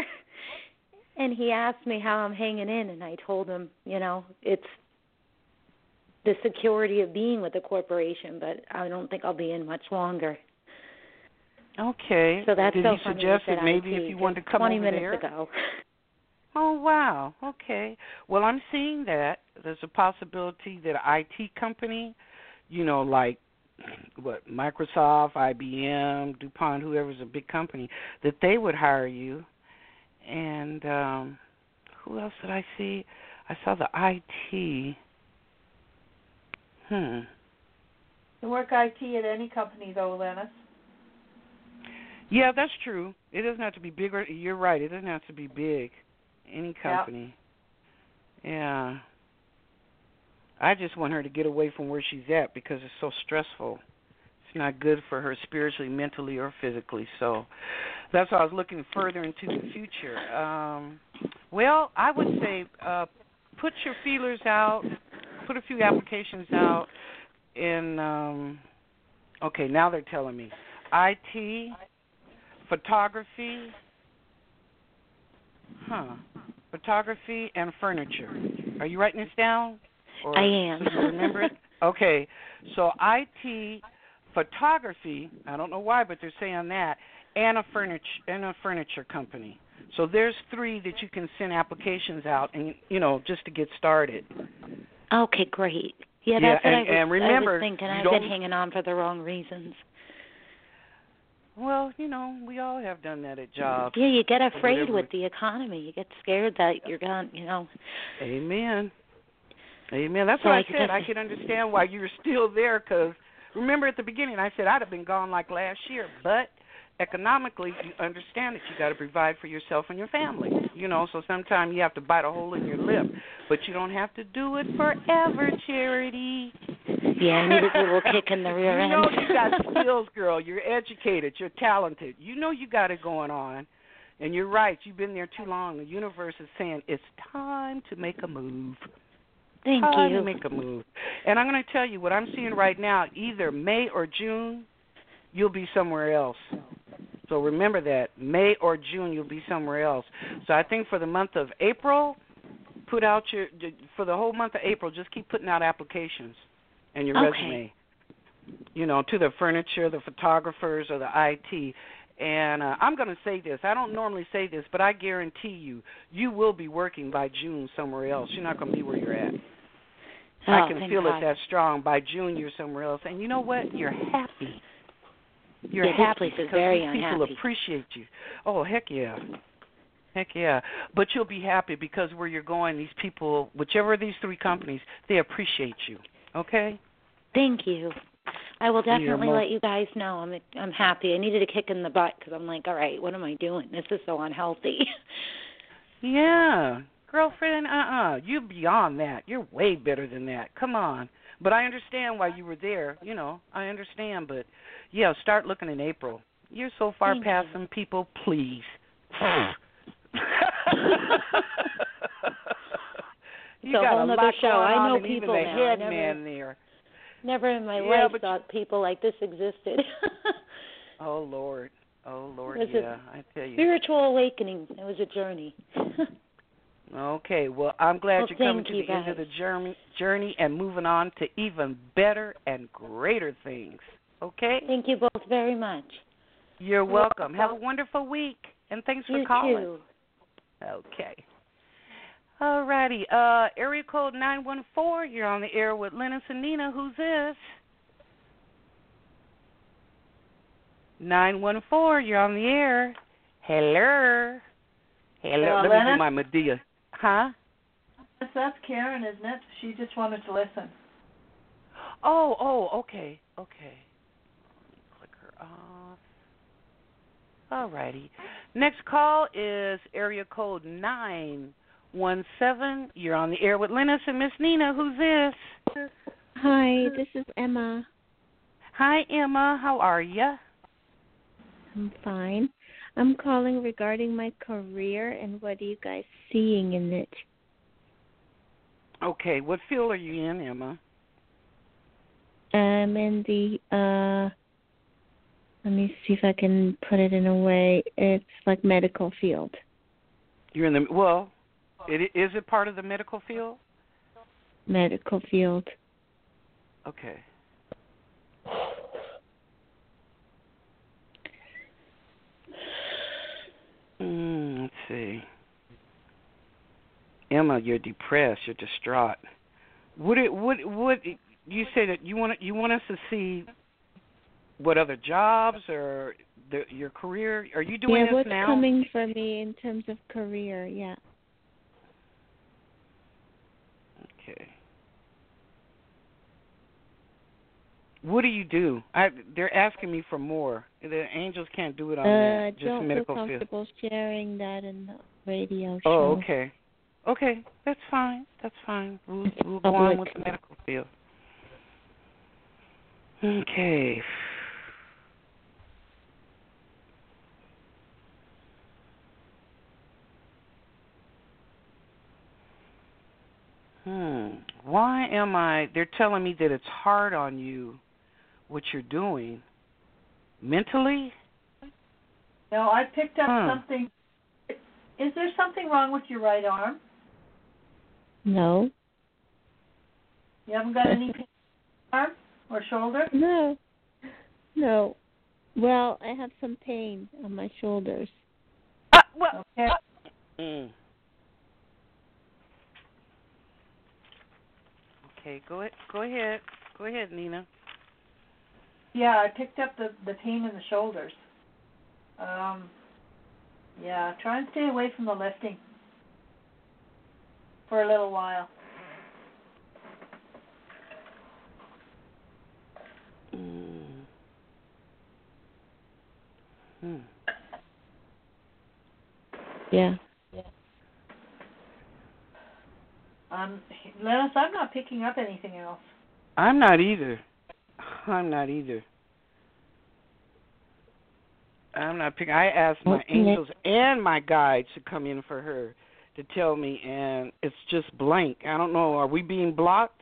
and he asked me how I'm hanging in, and I told him, you know, it's the security of being with a corporation, but I don't think I'll be in much longer. Okay. So that's Did so he funny suggest that that maybe I T, if you wanted to come twenty over minutes there? ago. Oh, wow. Okay. Well, I'm seeing that. There's a possibility that an I T company, you know, like what, Microsoft, I B M, DuPont, whoever's a big company, that they would hire you. And um, who else did I see? I saw the I T. Hmm. You can work I T at any company, though, Lennis. Yeah, that's true. It doesn't have to be big. Or, you're right. It doesn't have to be big. Any company. Yep. Yeah. I just want her to get away from where she's at because it's so stressful. It's not good for her spiritually, mentally, or physically. So that's why I was looking further into the future. Um, well, I would say uh, put your feelers out, put a few applications out, and, um, okay, now they're telling me I T, photography, huh, photography and furniture. Are you writing this down? Or I am. So you remember it? Okay, so I T, photography, I don't know why, but they're saying that, and a furniture and a furniture company. So there's three that you can send applications out, and you know, just to get started. Okay, great. Yeah, Yeah, that's what and, I, was, and remember, I was thinking. I've don't, been hanging on for the wrong reasons. Well, you know, we all have done that at jobs. Yeah, you get afraid whatever. with the economy. You get scared that you're gone, you know. Amen. Amen. That's so what I, I said. I can understand why you're still there because, remember at the beginning I said I'd have been gone like last year, but economically you understand that you got to provide for yourself and your family. You know, so sometimes you have to bite a hole in your lip, but you don't have to do it forever, Charity. Yeah, I needed a little kick in the rear you end. know you got skills, girl. You're educated. You're talented. You know you got it going on. And you're right. You've been there too long. The universe is saying it's time to make a move. Thank time you. to make a move. And I'm going to tell you what I'm seeing right now, either May or June, you'll be somewhere else. So remember that. May or June, you'll be somewhere else. So I think for the month of April, put out your, for the whole month of April, just keep putting out applications and your okay. resume, you know, to the furniture, the photographers, or the I T. And uh, I'm going to say this. I don't normally say this, but I guarantee you, you will be working by June somewhere else. You're not going to be where you're at. Oh, I can feel God. it that strong. By June, you're somewhere else. And you know what? You're happy. You're yeah, happy this place is because very these people unhappy. appreciate you. Oh, heck yeah. Heck yeah. But you'll be happy because where you're going, these people, whichever of these three companies, they appreciate you. Okay? Thank you. I will definitely most... let you guys know. I'm I'm happy. I needed a kick in the butt because I'm like, all right, what am I doing? This is so unhealthy. Yeah. Girlfriend, uh-uh. You're beyond that. You're way better than that. Come on. But I understand why you were there. You know, I understand. But, yeah, start looking in April. You're so far Thank past you. some people. Please. you it's got a whole a other lot show. going I on, know and people even the now. head never, man there. Never in my Yeah, life but thought people like this existed. Oh, Lord. Oh, Lord, it was yeah, I tell you. Spiritual awakening. It was a journey. Okay, well, I'm glad well, you're coming to you the guys. end of the journey, journey and moving on to even better and greater things. Okay? Thank you both very much. You're welcome. Have a wonderful week, and thanks for you calling. Too. Okay. All righty. Uh, area code nine one four, you're on the air with Lennis and Nina. Who's this? nine one four, you're on the air. Hello. Hello. Hello, Let me Lennis? do my Medea. Huh? Yes, that's Karen, isn't it? She just wanted to listen. Oh, oh, okay, okay. Let me click her off. All righty. Next call is area code nine one seven. You're on the air with Lennis and Miss Nina. Who's this? Hi, this is Emma. Hi, Emma. How are you? I'm fine. I'm calling regarding my career and what are you guys seeing in it? Okay, what field are you in, Emma? I'm in the, uh, let me see if I can put it in a way. It's like medical field. You're in the, well, it, is it part of the medical field? Medical field. Okay. Mm, let's see. Emma, you're depressed. You're distraught. Would it? Would would you say that you want you want us to see what other jobs or the, your career? Are you doing yeah, this what's now? coming for me in terms of career? Yeah. Okay. What do you do? I, they're asking me for more. The angels can't do it on uh, that. Just don't medical feel field. comfortable sharing that in the radio show. Oh, okay. Okay, that's fine. That's fine. We'll, we'll go on with the medical field. Okay. Hmm. Why am I? They're telling me that it's hard on you, what you're doing, mentally. No, I picked up huh. something. Is there something wrong with your right arm? No. You haven't got any pain in your arm or shoulder? No. No. Well, I have some pain on my shoulders. Uh, well, okay. Uh, mm. Okay, go ahead. Go ahead. Go ahead, Nina. Yeah, I picked up the the pain in the shoulders. Um, yeah, try and stay away from the lifting for a little while. Mm. Hmm. Yeah. Yeah. Um, Lennis, I'm not picking up anything else. I'm not either. I'm not either. I'm not picking. I asked my Okay. angels and my guides to come in for her to tell me, and it's just blank. I don't know. Are we being blocked?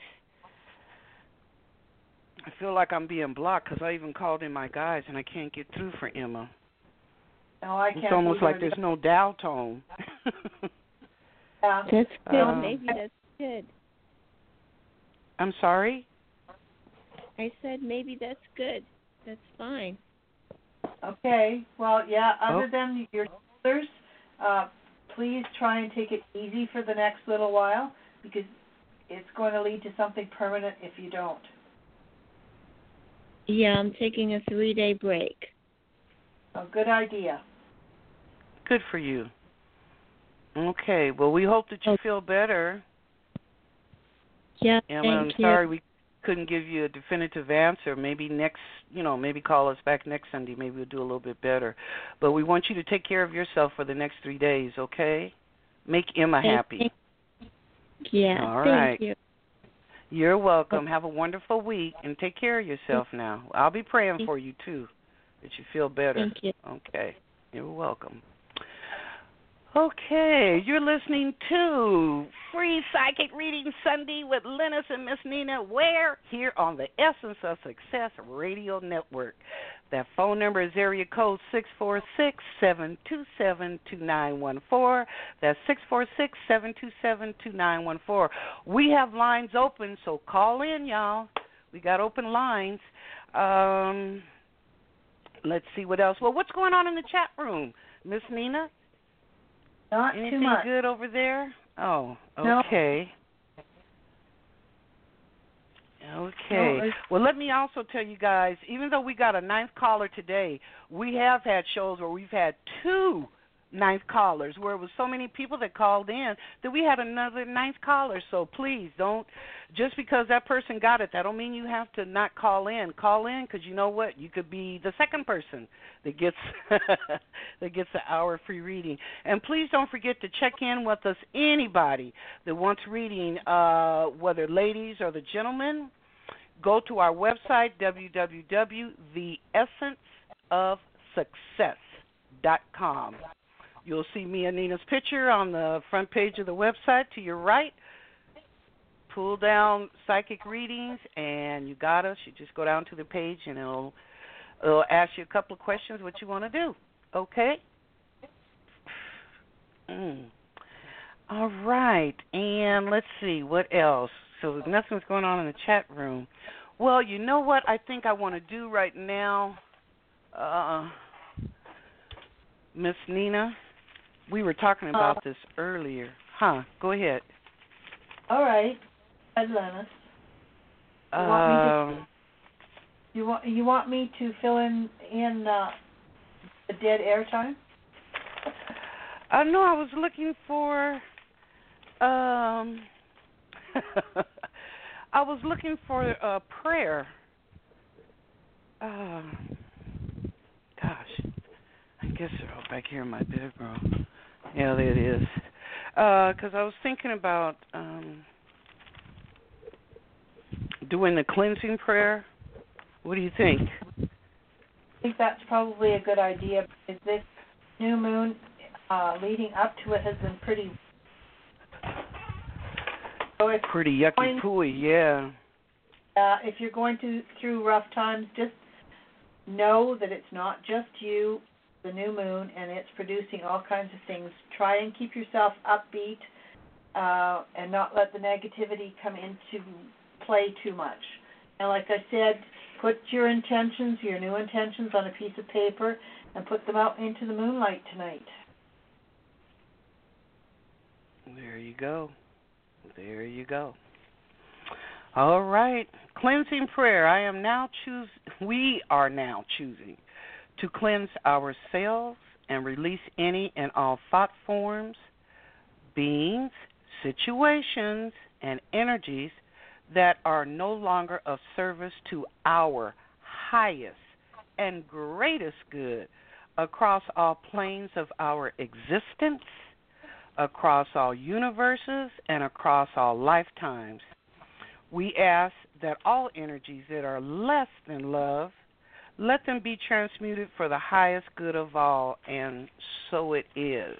I feel like I'm being blocked because I even called in my guides and I can't get through for Emma. No, I can't. It's almost like either. there's no dial tone. Yeah. That's good. Um, Maybe that's good. I'm sorry? I said maybe that's good. That's fine. Okay. Well, yeah, other Oh. than your shoulders, uh, please try and take it easy for the next little while because it's going to lead to something permanent if you don't. Yeah, I'm taking a three-day break. A good idea. Good for you. Okay. Well, we hope that you Oh. feel better. Yeah, Emma, thank I'm you. sorry we couldn't give you a definitive answer. Maybe next, you know, maybe call us back next Sunday. Maybe we'll do a little bit better. But we want you to take care of yourself for the next three days, okay? Make Emma happy. Yeah, All thank right. you. You're welcome. Have a wonderful week and take care of yourself now. I'll be praying for you, too, that you feel better. Thank you. Okay. You're welcome. Okay, you're listening to Free Psychic Reading Sunday with Lennis and Miss Nina. Where? Here on the Essence of Success Radio Network. That phone number is area code six four six, seven two seven, two nine one four. That's six four six, seven two seven, two nine one four. We have lines open, so call in, y'all. We got open lines. Um, let's see what else. Well, what's going on in the chat room, Miss Nina? Not Anything too much. good over there? Oh, No. okay. Okay. No, Well, let me also tell you guys, even though we got a ninth caller today, we have had shows where we've had two ninth callers, where it was so many people that called in that we had another ninth caller. So please don't, just because that person got it, that don't mean you have to not call in. Call in because you know what? You could be the second person that gets that gets the hour free reading. And please don't forget to check in with us, anybody that wants reading, uh, whether ladies or the gentlemen. Go to our website, w w w dot the essence of success dot com. You'll see me and Nina's picture on the front page of the website to your right. Pull down psychic readings, and you got us. You just go down to the page, and it'll, it'll ask you a couple of questions what you want to do. Okay? Mm. All right. And let's see, what else? So nothing's going on in the chat room. Well, you know what I think I want to do right now, uh, Miss Nina? We were talking about uh, this earlier. Huh, go ahead. All right. Atlantis. You um, want me to, you want you want me to fill in in uh, the dead air time? Uh, no, I was looking for. Um, I was looking for a prayer. Uh, gosh, I guess they're all back here in my bedroom. Yeah, there it is. Because uh, I was thinking about um, doing the cleansing prayer. What do you think? I think that's probably a good idea. Because this new moon uh, leading up to it has been pretty. So pretty yucky pooey, yeah. Uh, if you're going to, through rough times, just know that it's not just you, the new moon, and it's producing all kinds of things. Try and keep yourself upbeat uh, and not let the negativity come into play too much. And like I said, put your intentions, your new intentions, on a piece of paper and put them out into the moonlight tonight. There you go. There you go. All right. Cleansing prayer. I am now choose. We are now choosing to cleanse ourselves and release any and all thought forms, beings, situations, and energies that are no longer of service to our highest and greatest good across all planes of our existence, across all universes, and across all lifetimes. We ask that all energies that are less than love, let them be transmuted for the highest good of all, and so it is.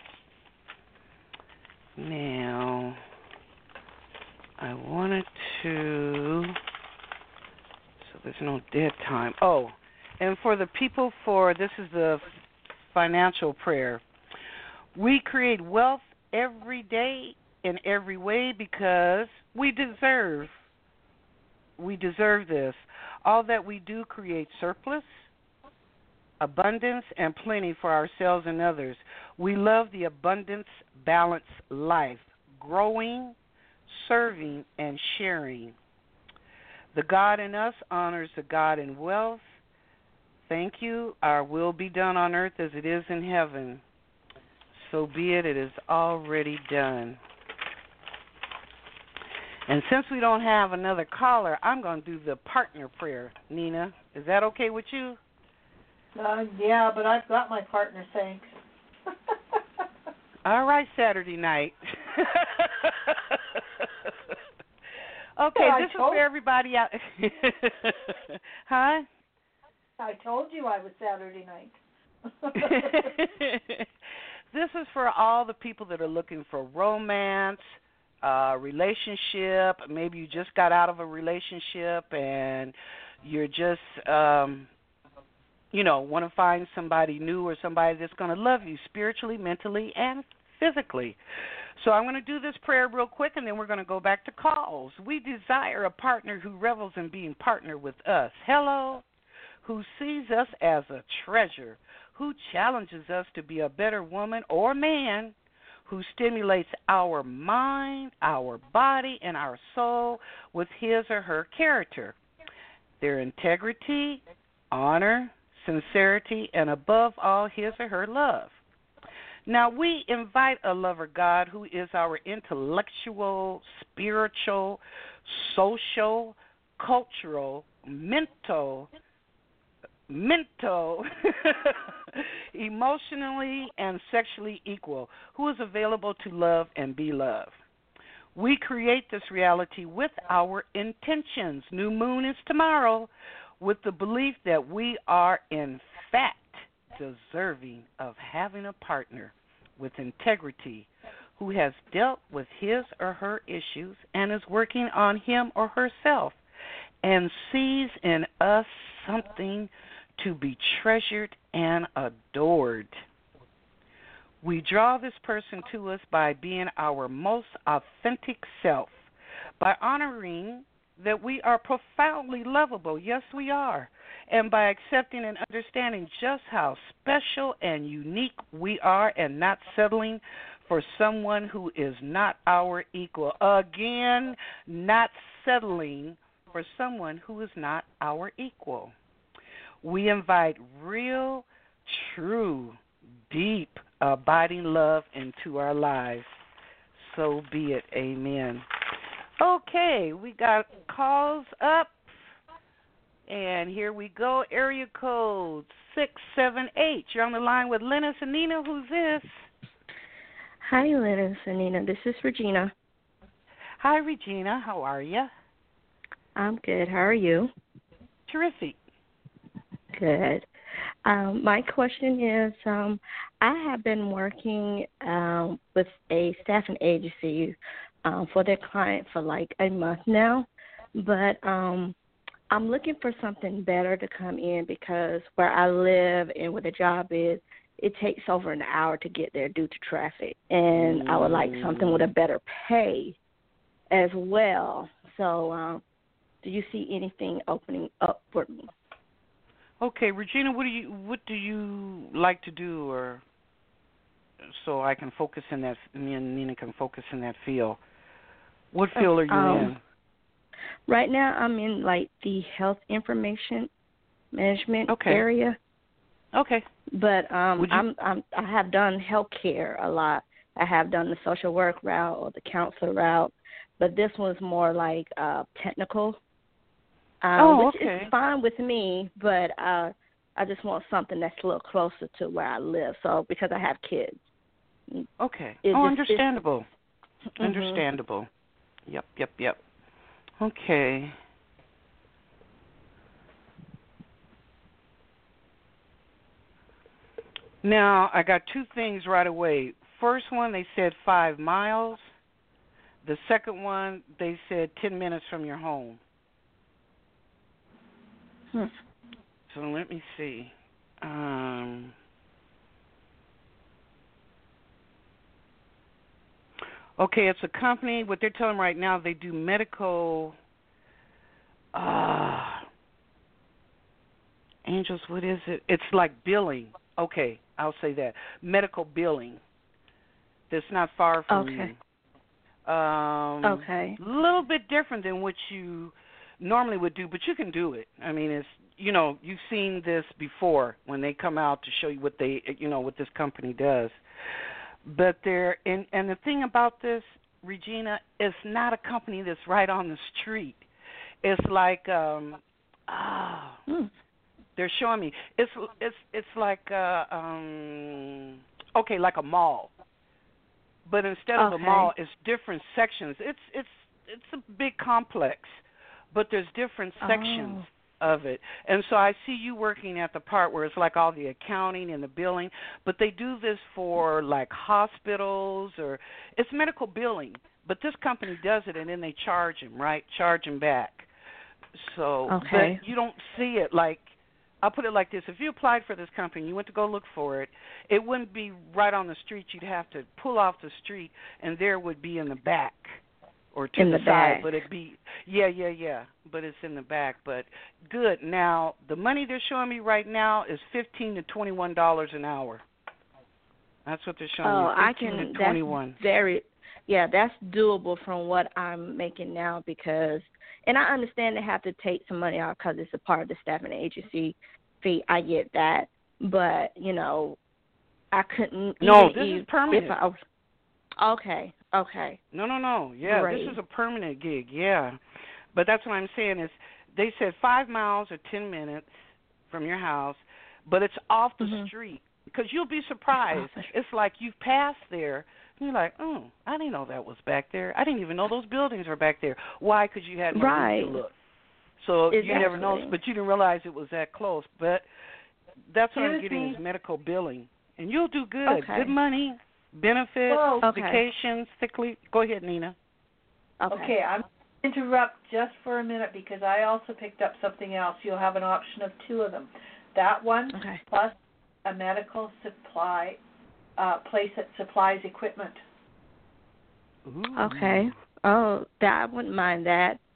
Now, I wanted to, so there's no dead time. Oh, and for the people for, this is the financial prayer. We create wealth every day in every way because we deserve. We deserve this. All that we do creates surplus, abundance, and plenty for ourselves and others. We love the abundance, balanced life, growing, serving, and sharing. The God in us honors the God in wealth. Thank you. Our will be done on earth as it is in heaven. So be it. It is already done. And since we don't have another caller, I'm going to do the partner prayer, Nina. Is that okay with you? Uh, yeah, but I've got my partner, thanks. All right, Saturday night. Okay, yeah, this is for everybody out. Huh? I told you I was Saturday night. This is for all the people that are looking for romance, uh, relationship. Maybe you just got out of a relationship and you're just, um, you know, want to find somebody new or somebody that's going to love you spiritually, mentally, and physically. So I'm going to do this prayer real quick, and then we're going to go back to calls. We desire a partner who revels in being partnered with us. Hello, who sees us as a treasure, who challenges us to be a better woman or man, who stimulates our mind, our body, and our soul with his or her character, their integrity, honor, sincerity, and above all, his or her love. Now, we invite a lover God who is our intellectual, spiritual, social, cultural, mental, mental, emotionally, and sexually equal, who is available to love and be loved. We create this reality with our intentions. New moon is tomorrow, with the belief that we are, in fact, deserving of having a partner with integrity who has dealt with his or her issues and is working on him or herself and sees in us something to be treasured and adored. We draw this person to us by being our most authentic self, by honoring that we are profoundly lovable. Yes, we are. And by accepting and understanding just how special and unique we are and not settling for someone who is not our equal. Again, not settling for someone who is not our equal. We invite real, true, deep, abiding love into our lives. So be it. Amen. Okay, we got calls up. And here we go. Area code six seven eight. You're on the line with Lennis and Nina. Who's this? Hi, Lennis and Nina. This is Regina. Hi, Regina. How are you? I'm good. How are you? Terrific. Good. Um, my question is, um, I have been working um, with a staffing agency um, for their client for like a month now, but um, I'm looking for something better to come in because where I live and where the job is, it takes over an hour to get there due to traffic, and mm. I would like something with a better pay as well. So um, do you see anything opening up for me? Okay, Regina, what do you what do you like to do, or so I can focus in that, me and Nina can focus in that field? What field are you um, in? Right now, I'm in like the health information management okay. area. Okay. But um, you... I'm, I'm I have done healthcare a lot. I have done the social work route or the counselor route, but this one's more like uh, technical. Um, oh, which okay. is fine with me, but uh, I just want something that's a little closer to where I live. So because I have kids. Okay. It oh, just, understandable. Mm-hmm. Understandable. Yep, yep, yep. Okay. Now, I got two things right away. First one, they said five miles. The second one, they said ten minutes from your home. Hmm. So let me see. Um, okay, it's a company. What they're telling me right now, they do medical. Uh, Angels, what is it? It's like billing. Okay, I'll say that. Medical billing. That's not far from okay. you. Um, okay. A little bit different than what you normally would do, but you can do it. I mean, it's, you know, you've seen this before when they come out to show you what they, you know, what this company does. But they're, and, and the thing about this, Regina, it's not a company that's right on the street. It's like, um, ah, hmm. they're showing me. It's it's it's like, uh, um, okay, like a mall. But instead of okay. a mall, it's different sections. It's it's it's a big complex, but there's different sections oh. of it. And so I see you working at the part where it's like all the accounting and the billing, but they do this for like hospitals, or it's medical billing. But this company does it, and then they charge them, right? Charge them back. So, okay. but you don't see it like, I'll put it like this. If you applied for this company, you went to go look for it, it wouldn't be right on the street. You'd have to pull off the street, and there would be in the back or to in the, the side. back. But it'd be, yeah, yeah, yeah. But it's in the back. But good. Now, the money they're showing me right now is fifteen to twenty-one dollars an hour. That's what they're showing oh, me, I fifteen can, to twenty-one. That's very, yeah, that's doable from what I'm making now because, and I understand they have to take some money out because it's a part of the staffing agency fee. I get that. But, you know, I couldn't. No, this even is permanent. If I, okay, okay. No, no, no. Yeah, Great. This is a permanent gig, yeah. But that's what I'm saying is they said five miles or ten minutes from your house, but it's off the mm-hmm. street. Because you'll be surprised. It's like you've passed there, and you're like, oh, I didn't know that was back there. I didn't even know those buildings were back there. Why? Because you hadn't right. to look. So exactly. you never know, but you didn't realize it was that close. But that's what Excuse I'm getting me? is medical billing. And you'll do good. Okay. Good money, benefits, Whoa. Okay. vacations, sick leave. Go ahead, Nina. Okay. Okay, I'm going to interrupt just for a minute because I also picked up something else. You'll have an option of two of them. That one okay. plus a medical supply uh, place that supplies equipment. Ooh. Okay. Oh, that I wouldn't mind that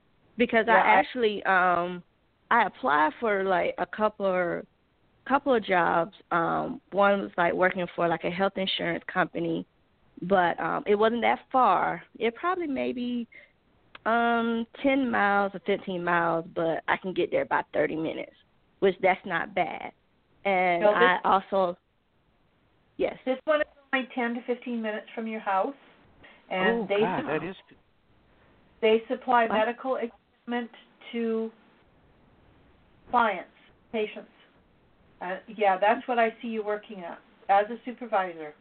because Yeah, I I- actually um I applied for like a couple of couple of jobs. Um, one was like working for like a health insurance company, but um, it wasn't that far. It probably maybe um ten miles or fifteen miles, but I can get there about thirty minutes, which that's not bad. And No, this- I also yes. This one is only ten to fifteen minutes from your house, and oh, they God, su- that is. they supply What? medical equipment to clients, patients. Uh, yeah, that's what I see you working at as a supervisor.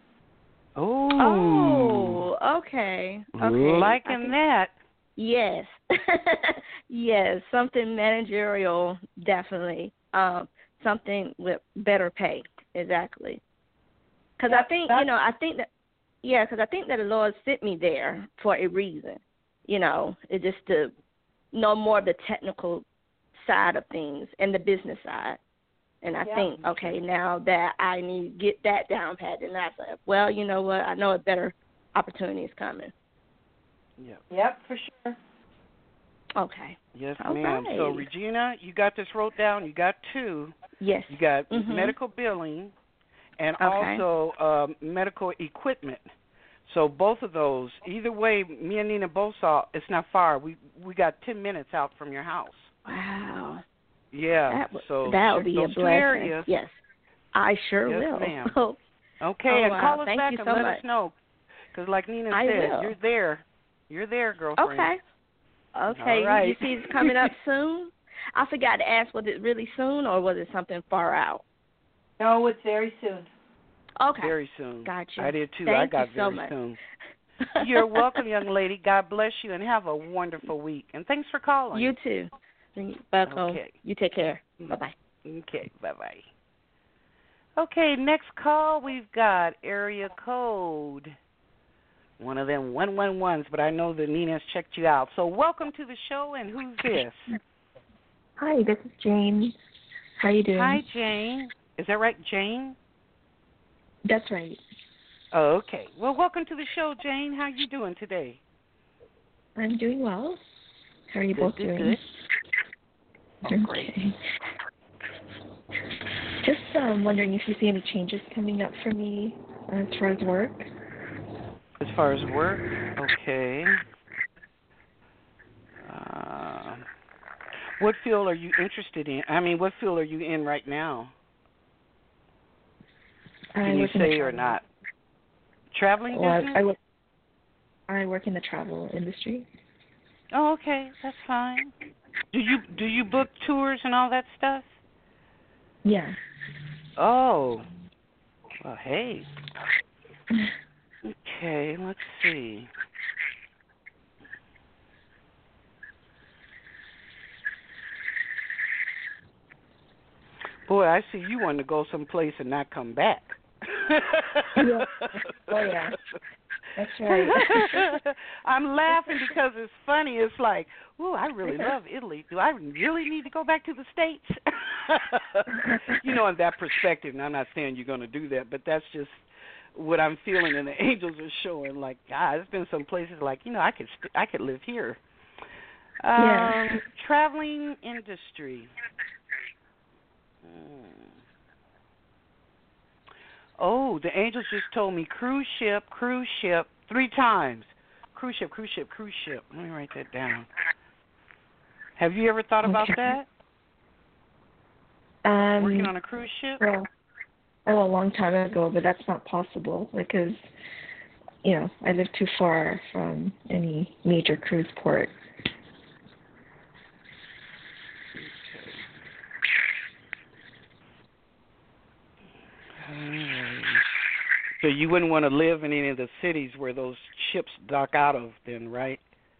Oh. Oh, okay. Okay. Liking I think- that. Yes. Yes, something managerial, definitely. Um, something with better pay, exactly. Because I Yep, think, that's- you know, I think that, yeah, because I think that the Lord sent me there for a reason. You know, it's just to know more of the technical side of things and the business side. And I Yeah. think, okay, now that I need to get that down pat, and I said, well, you know what, I know a better opportunity is coming. Yep. Yep, for sure. Okay. Yes, All ma'am. So, right. Regina, you got this wrote down. You got two. Yes. You got Mhm. medical billing and Okay. also um, medical equipment. So both of those, either way, me and Nina both saw it's not far. We we got ten minutes out from your house. Wow. Yeah. That, w- so that would check be a those two blessing. areas. Yes. I sure Yes, will. ma'am. Oh, Okay, oh, and wow. call us Thank back you and so let much. us know. Because like Nina I said, will. you're there. You're there, girlfriend. Okay. Okay. All right. You see it's coming up soon? I forgot to ask, was it really soon or was it something far out? No, it's very soon. Okay. Very soon. Gotcha. I did too. Thank I got you so very much. soon. You're welcome, young lady. God bless you and have a wonderful week. And thanks for calling. You too. Welcome. Okay. You take care. Bye-bye. Okay, bye-bye. Okay, next call we've got area code. One of them one one ones, but I know that Nina's checked you out. So welcome to the show, and who's this? Hi, this is Jane. How you doing? Hi, Jane. Is that right, Jane? That's right. Oh, okay. Well, welcome to the show, Jane. How you doing today? I'm doing well. How are you Good, both good, doing? good. Oh, great. Just um, wondering if you see any changes coming up for me uh, as far as work. As far as work, okay. Uh, what field are you interested in? I mean, what field are you in right now? I Can you work in the say or travel- not? Traveling Well, business? I, I, work, I work in the travel industry. Oh, okay, that's fine. Do you do you book tours and all that stuff? Yeah. Oh. Well, hey. Okay, let's see. Boy, I see you want to go someplace and not come back. Yeah. Oh, yeah. That's right. I'm laughing because it's funny. It's like, ooh, I really love Italy. Do I really need to go back to the States? You know, in that perspective, and I'm not saying you're going to do that, but that's just what I'm feeling, and the angels are showing. Like, God, there's been some places like, you know, I could st- I could live here. Um, Yeah. Traveling industry. Hmm. Oh, the angels just told me cruise ship, cruise ship, three times. Cruise ship, cruise ship, cruise ship. Let me write that down. Have you ever thought about Okay. that? Um, Working on a cruise ship? Well, oh, a long time ago, but that's not possible because, you know, I live too far from any major cruise port. Alright. So you wouldn't want to live in any of the cities where those ships dock out of then, right?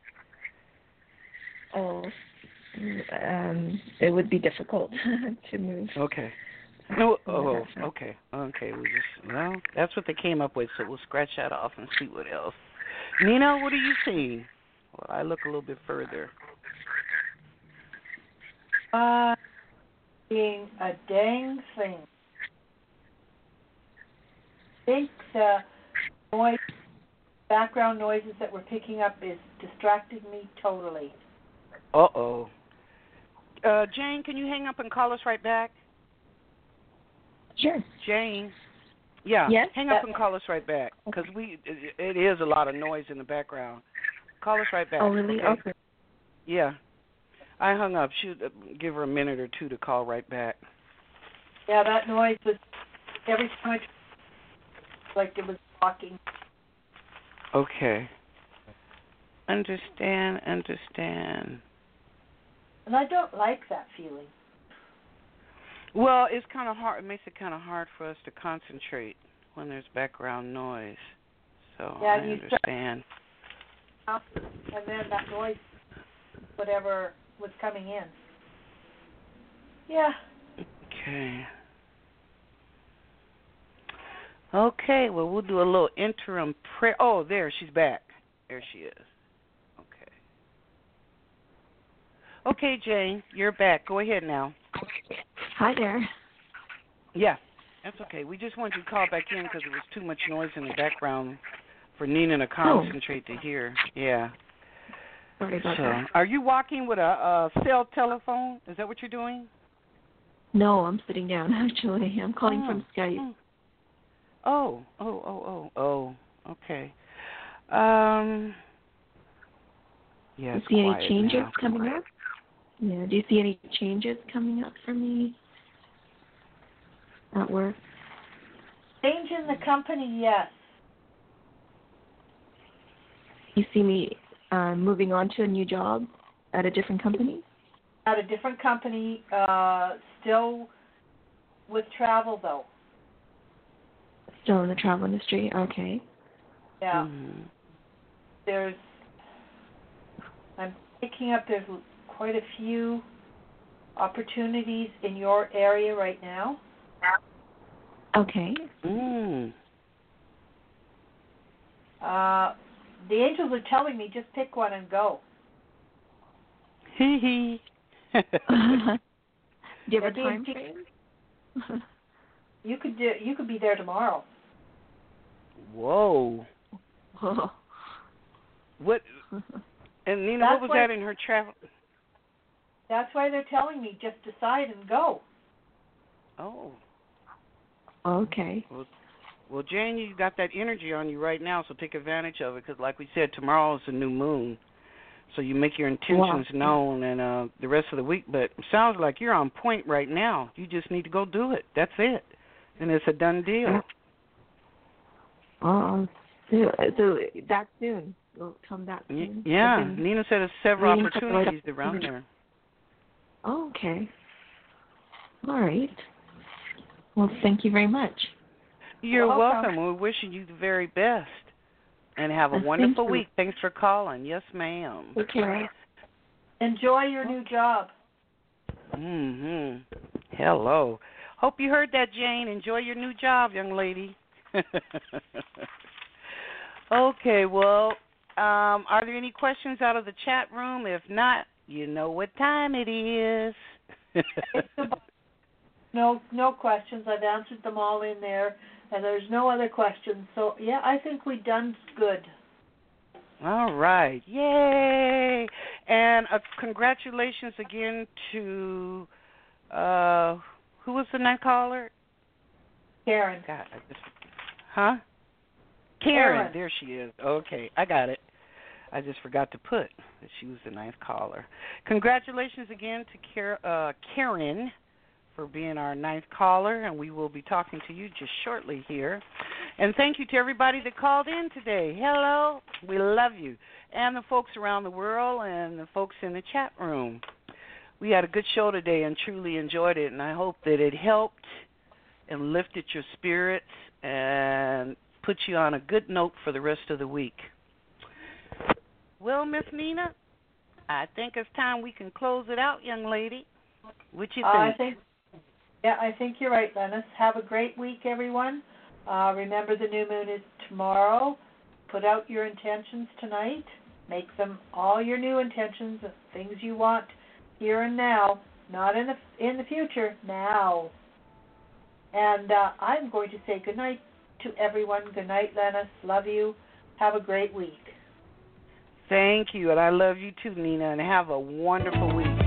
Oh, um, it would be difficult to move. Okay. No, Yeah, oh, that's right. okay. Okay, we just, well, that's what they came up with, so we'll scratch that off and see what else. Nina, what are you seeing? Well, I look a little bit further. Uh, being a dang thing. I think the noise, background noises that we're picking up is distracting me totally. Uh-oh. Uh, Jane, can you hang up and call us right back? Sure. Jane. Yeah. Yes? Hang up and call us right back because we it, it is a lot of noise in the background. Call us right back. Oh, really? Okay. Okay. Yeah. I hung up. Should give her a minute or two to call right back. Yeah, that noise was every time I like it was talking. Okay. Understand, understand. And I don't like that feeling. Well, it's kind of hard. It makes it kind of hard for us to concentrate when there's background noise. So yeah, I you understand. Start, and then that noise, whatever was coming in. Yeah. Okay. Okay, well, we'll do a little interim prayer. Oh, there, she's back. There she is. Okay. Okay, Jane, you're back. Go ahead now. Hi there. Yeah, that's okay. We just wanted you to call back in because there was too much noise in the background for Nina to concentrate oh. to hear. Yeah. Sorry about so, that. Are you walking with a, a cell telephone? Is that what you're doing? No, I'm sitting down, actually. I'm calling oh. from Skype. Oh, oh, oh, oh, oh, okay. Um, yeah, do you see any changes now. coming up? Yeah, do you see any changes coming up for me at work? Change in the company, yes. You see me uh, moving on to a new job at a different company? At a different company, uh, still with travel, though. Still in the travel industry? Okay. Yeah. Mm-hmm. There's, I'm picking up, there's quite a few opportunities in your area right now. Okay. Mm. Uh, the angels are telling me just pick one and go. Hee hee. Do you have a time frame? You could do. You could be there tomorrow. Whoa. Whoa. What? And Nina, That's what was why, that in her travel? That's why they're telling me just decide and go. Oh. Okay. Well, well, Jane, you got that energy on you right now, so take advantage of it. Because, like we said, tomorrow is a new moon, so you make your intentions wow. known, and uh, the rest of the week. But it sounds like you're on point right now. You just need to go do it. That's it, and it's a done deal. Oh, so, so that soon. Will come that soon. Yeah, Nina said there's several opportunities around there. Oh, okay. All right. Well, thank you very much. You're You're welcome. welcome. We're wishing you the very best. And have a uh, wonderful thank week. Thanks for calling. Yes, ma'am. Take care. Enjoy your new job. Mm-hmm. Hello. Hope you heard that, Jane. Enjoy your new job, young lady. Okay, well, um, are there any questions out of the chat room? If not, you know what time it is. no, no questions. I've answered them all in there, and there's no other questions. So, yeah, I think we've done good. All right. Yay. And uh, congratulations again to, uh, who was the night caller? Karen. God, I just, huh? Karen, Karen, there she is. Okay, I got it. I just forgot to put that she was the ninth caller. Congratulations again to Car- uh, Karen for being our ninth caller, and we will be talking to you just shortly here. And thank you to everybody that called in today. Hello, we love you. And the folks around the world and the folks in the chat room. We had a good show today and truly enjoyed it, and I hope that it helped and lifted your spirits and put you on a good note for the rest of the week. Well, Miss Nina, I think it's time we can close it out, young lady. What you think? Uh, I think, yeah, I think you're right, Lennis. Have a great week, everyone. Uh, remember, the new moon is tomorrow. Put out your intentions tonight. Make them all your new intentions, things you want here and now, not in the in the future. Now. And uh, I'm going to say good night to everyone. Good night, Lennis. Love you. Have a great week. Thank you, and I love you too, Nina, and have a wonderful week.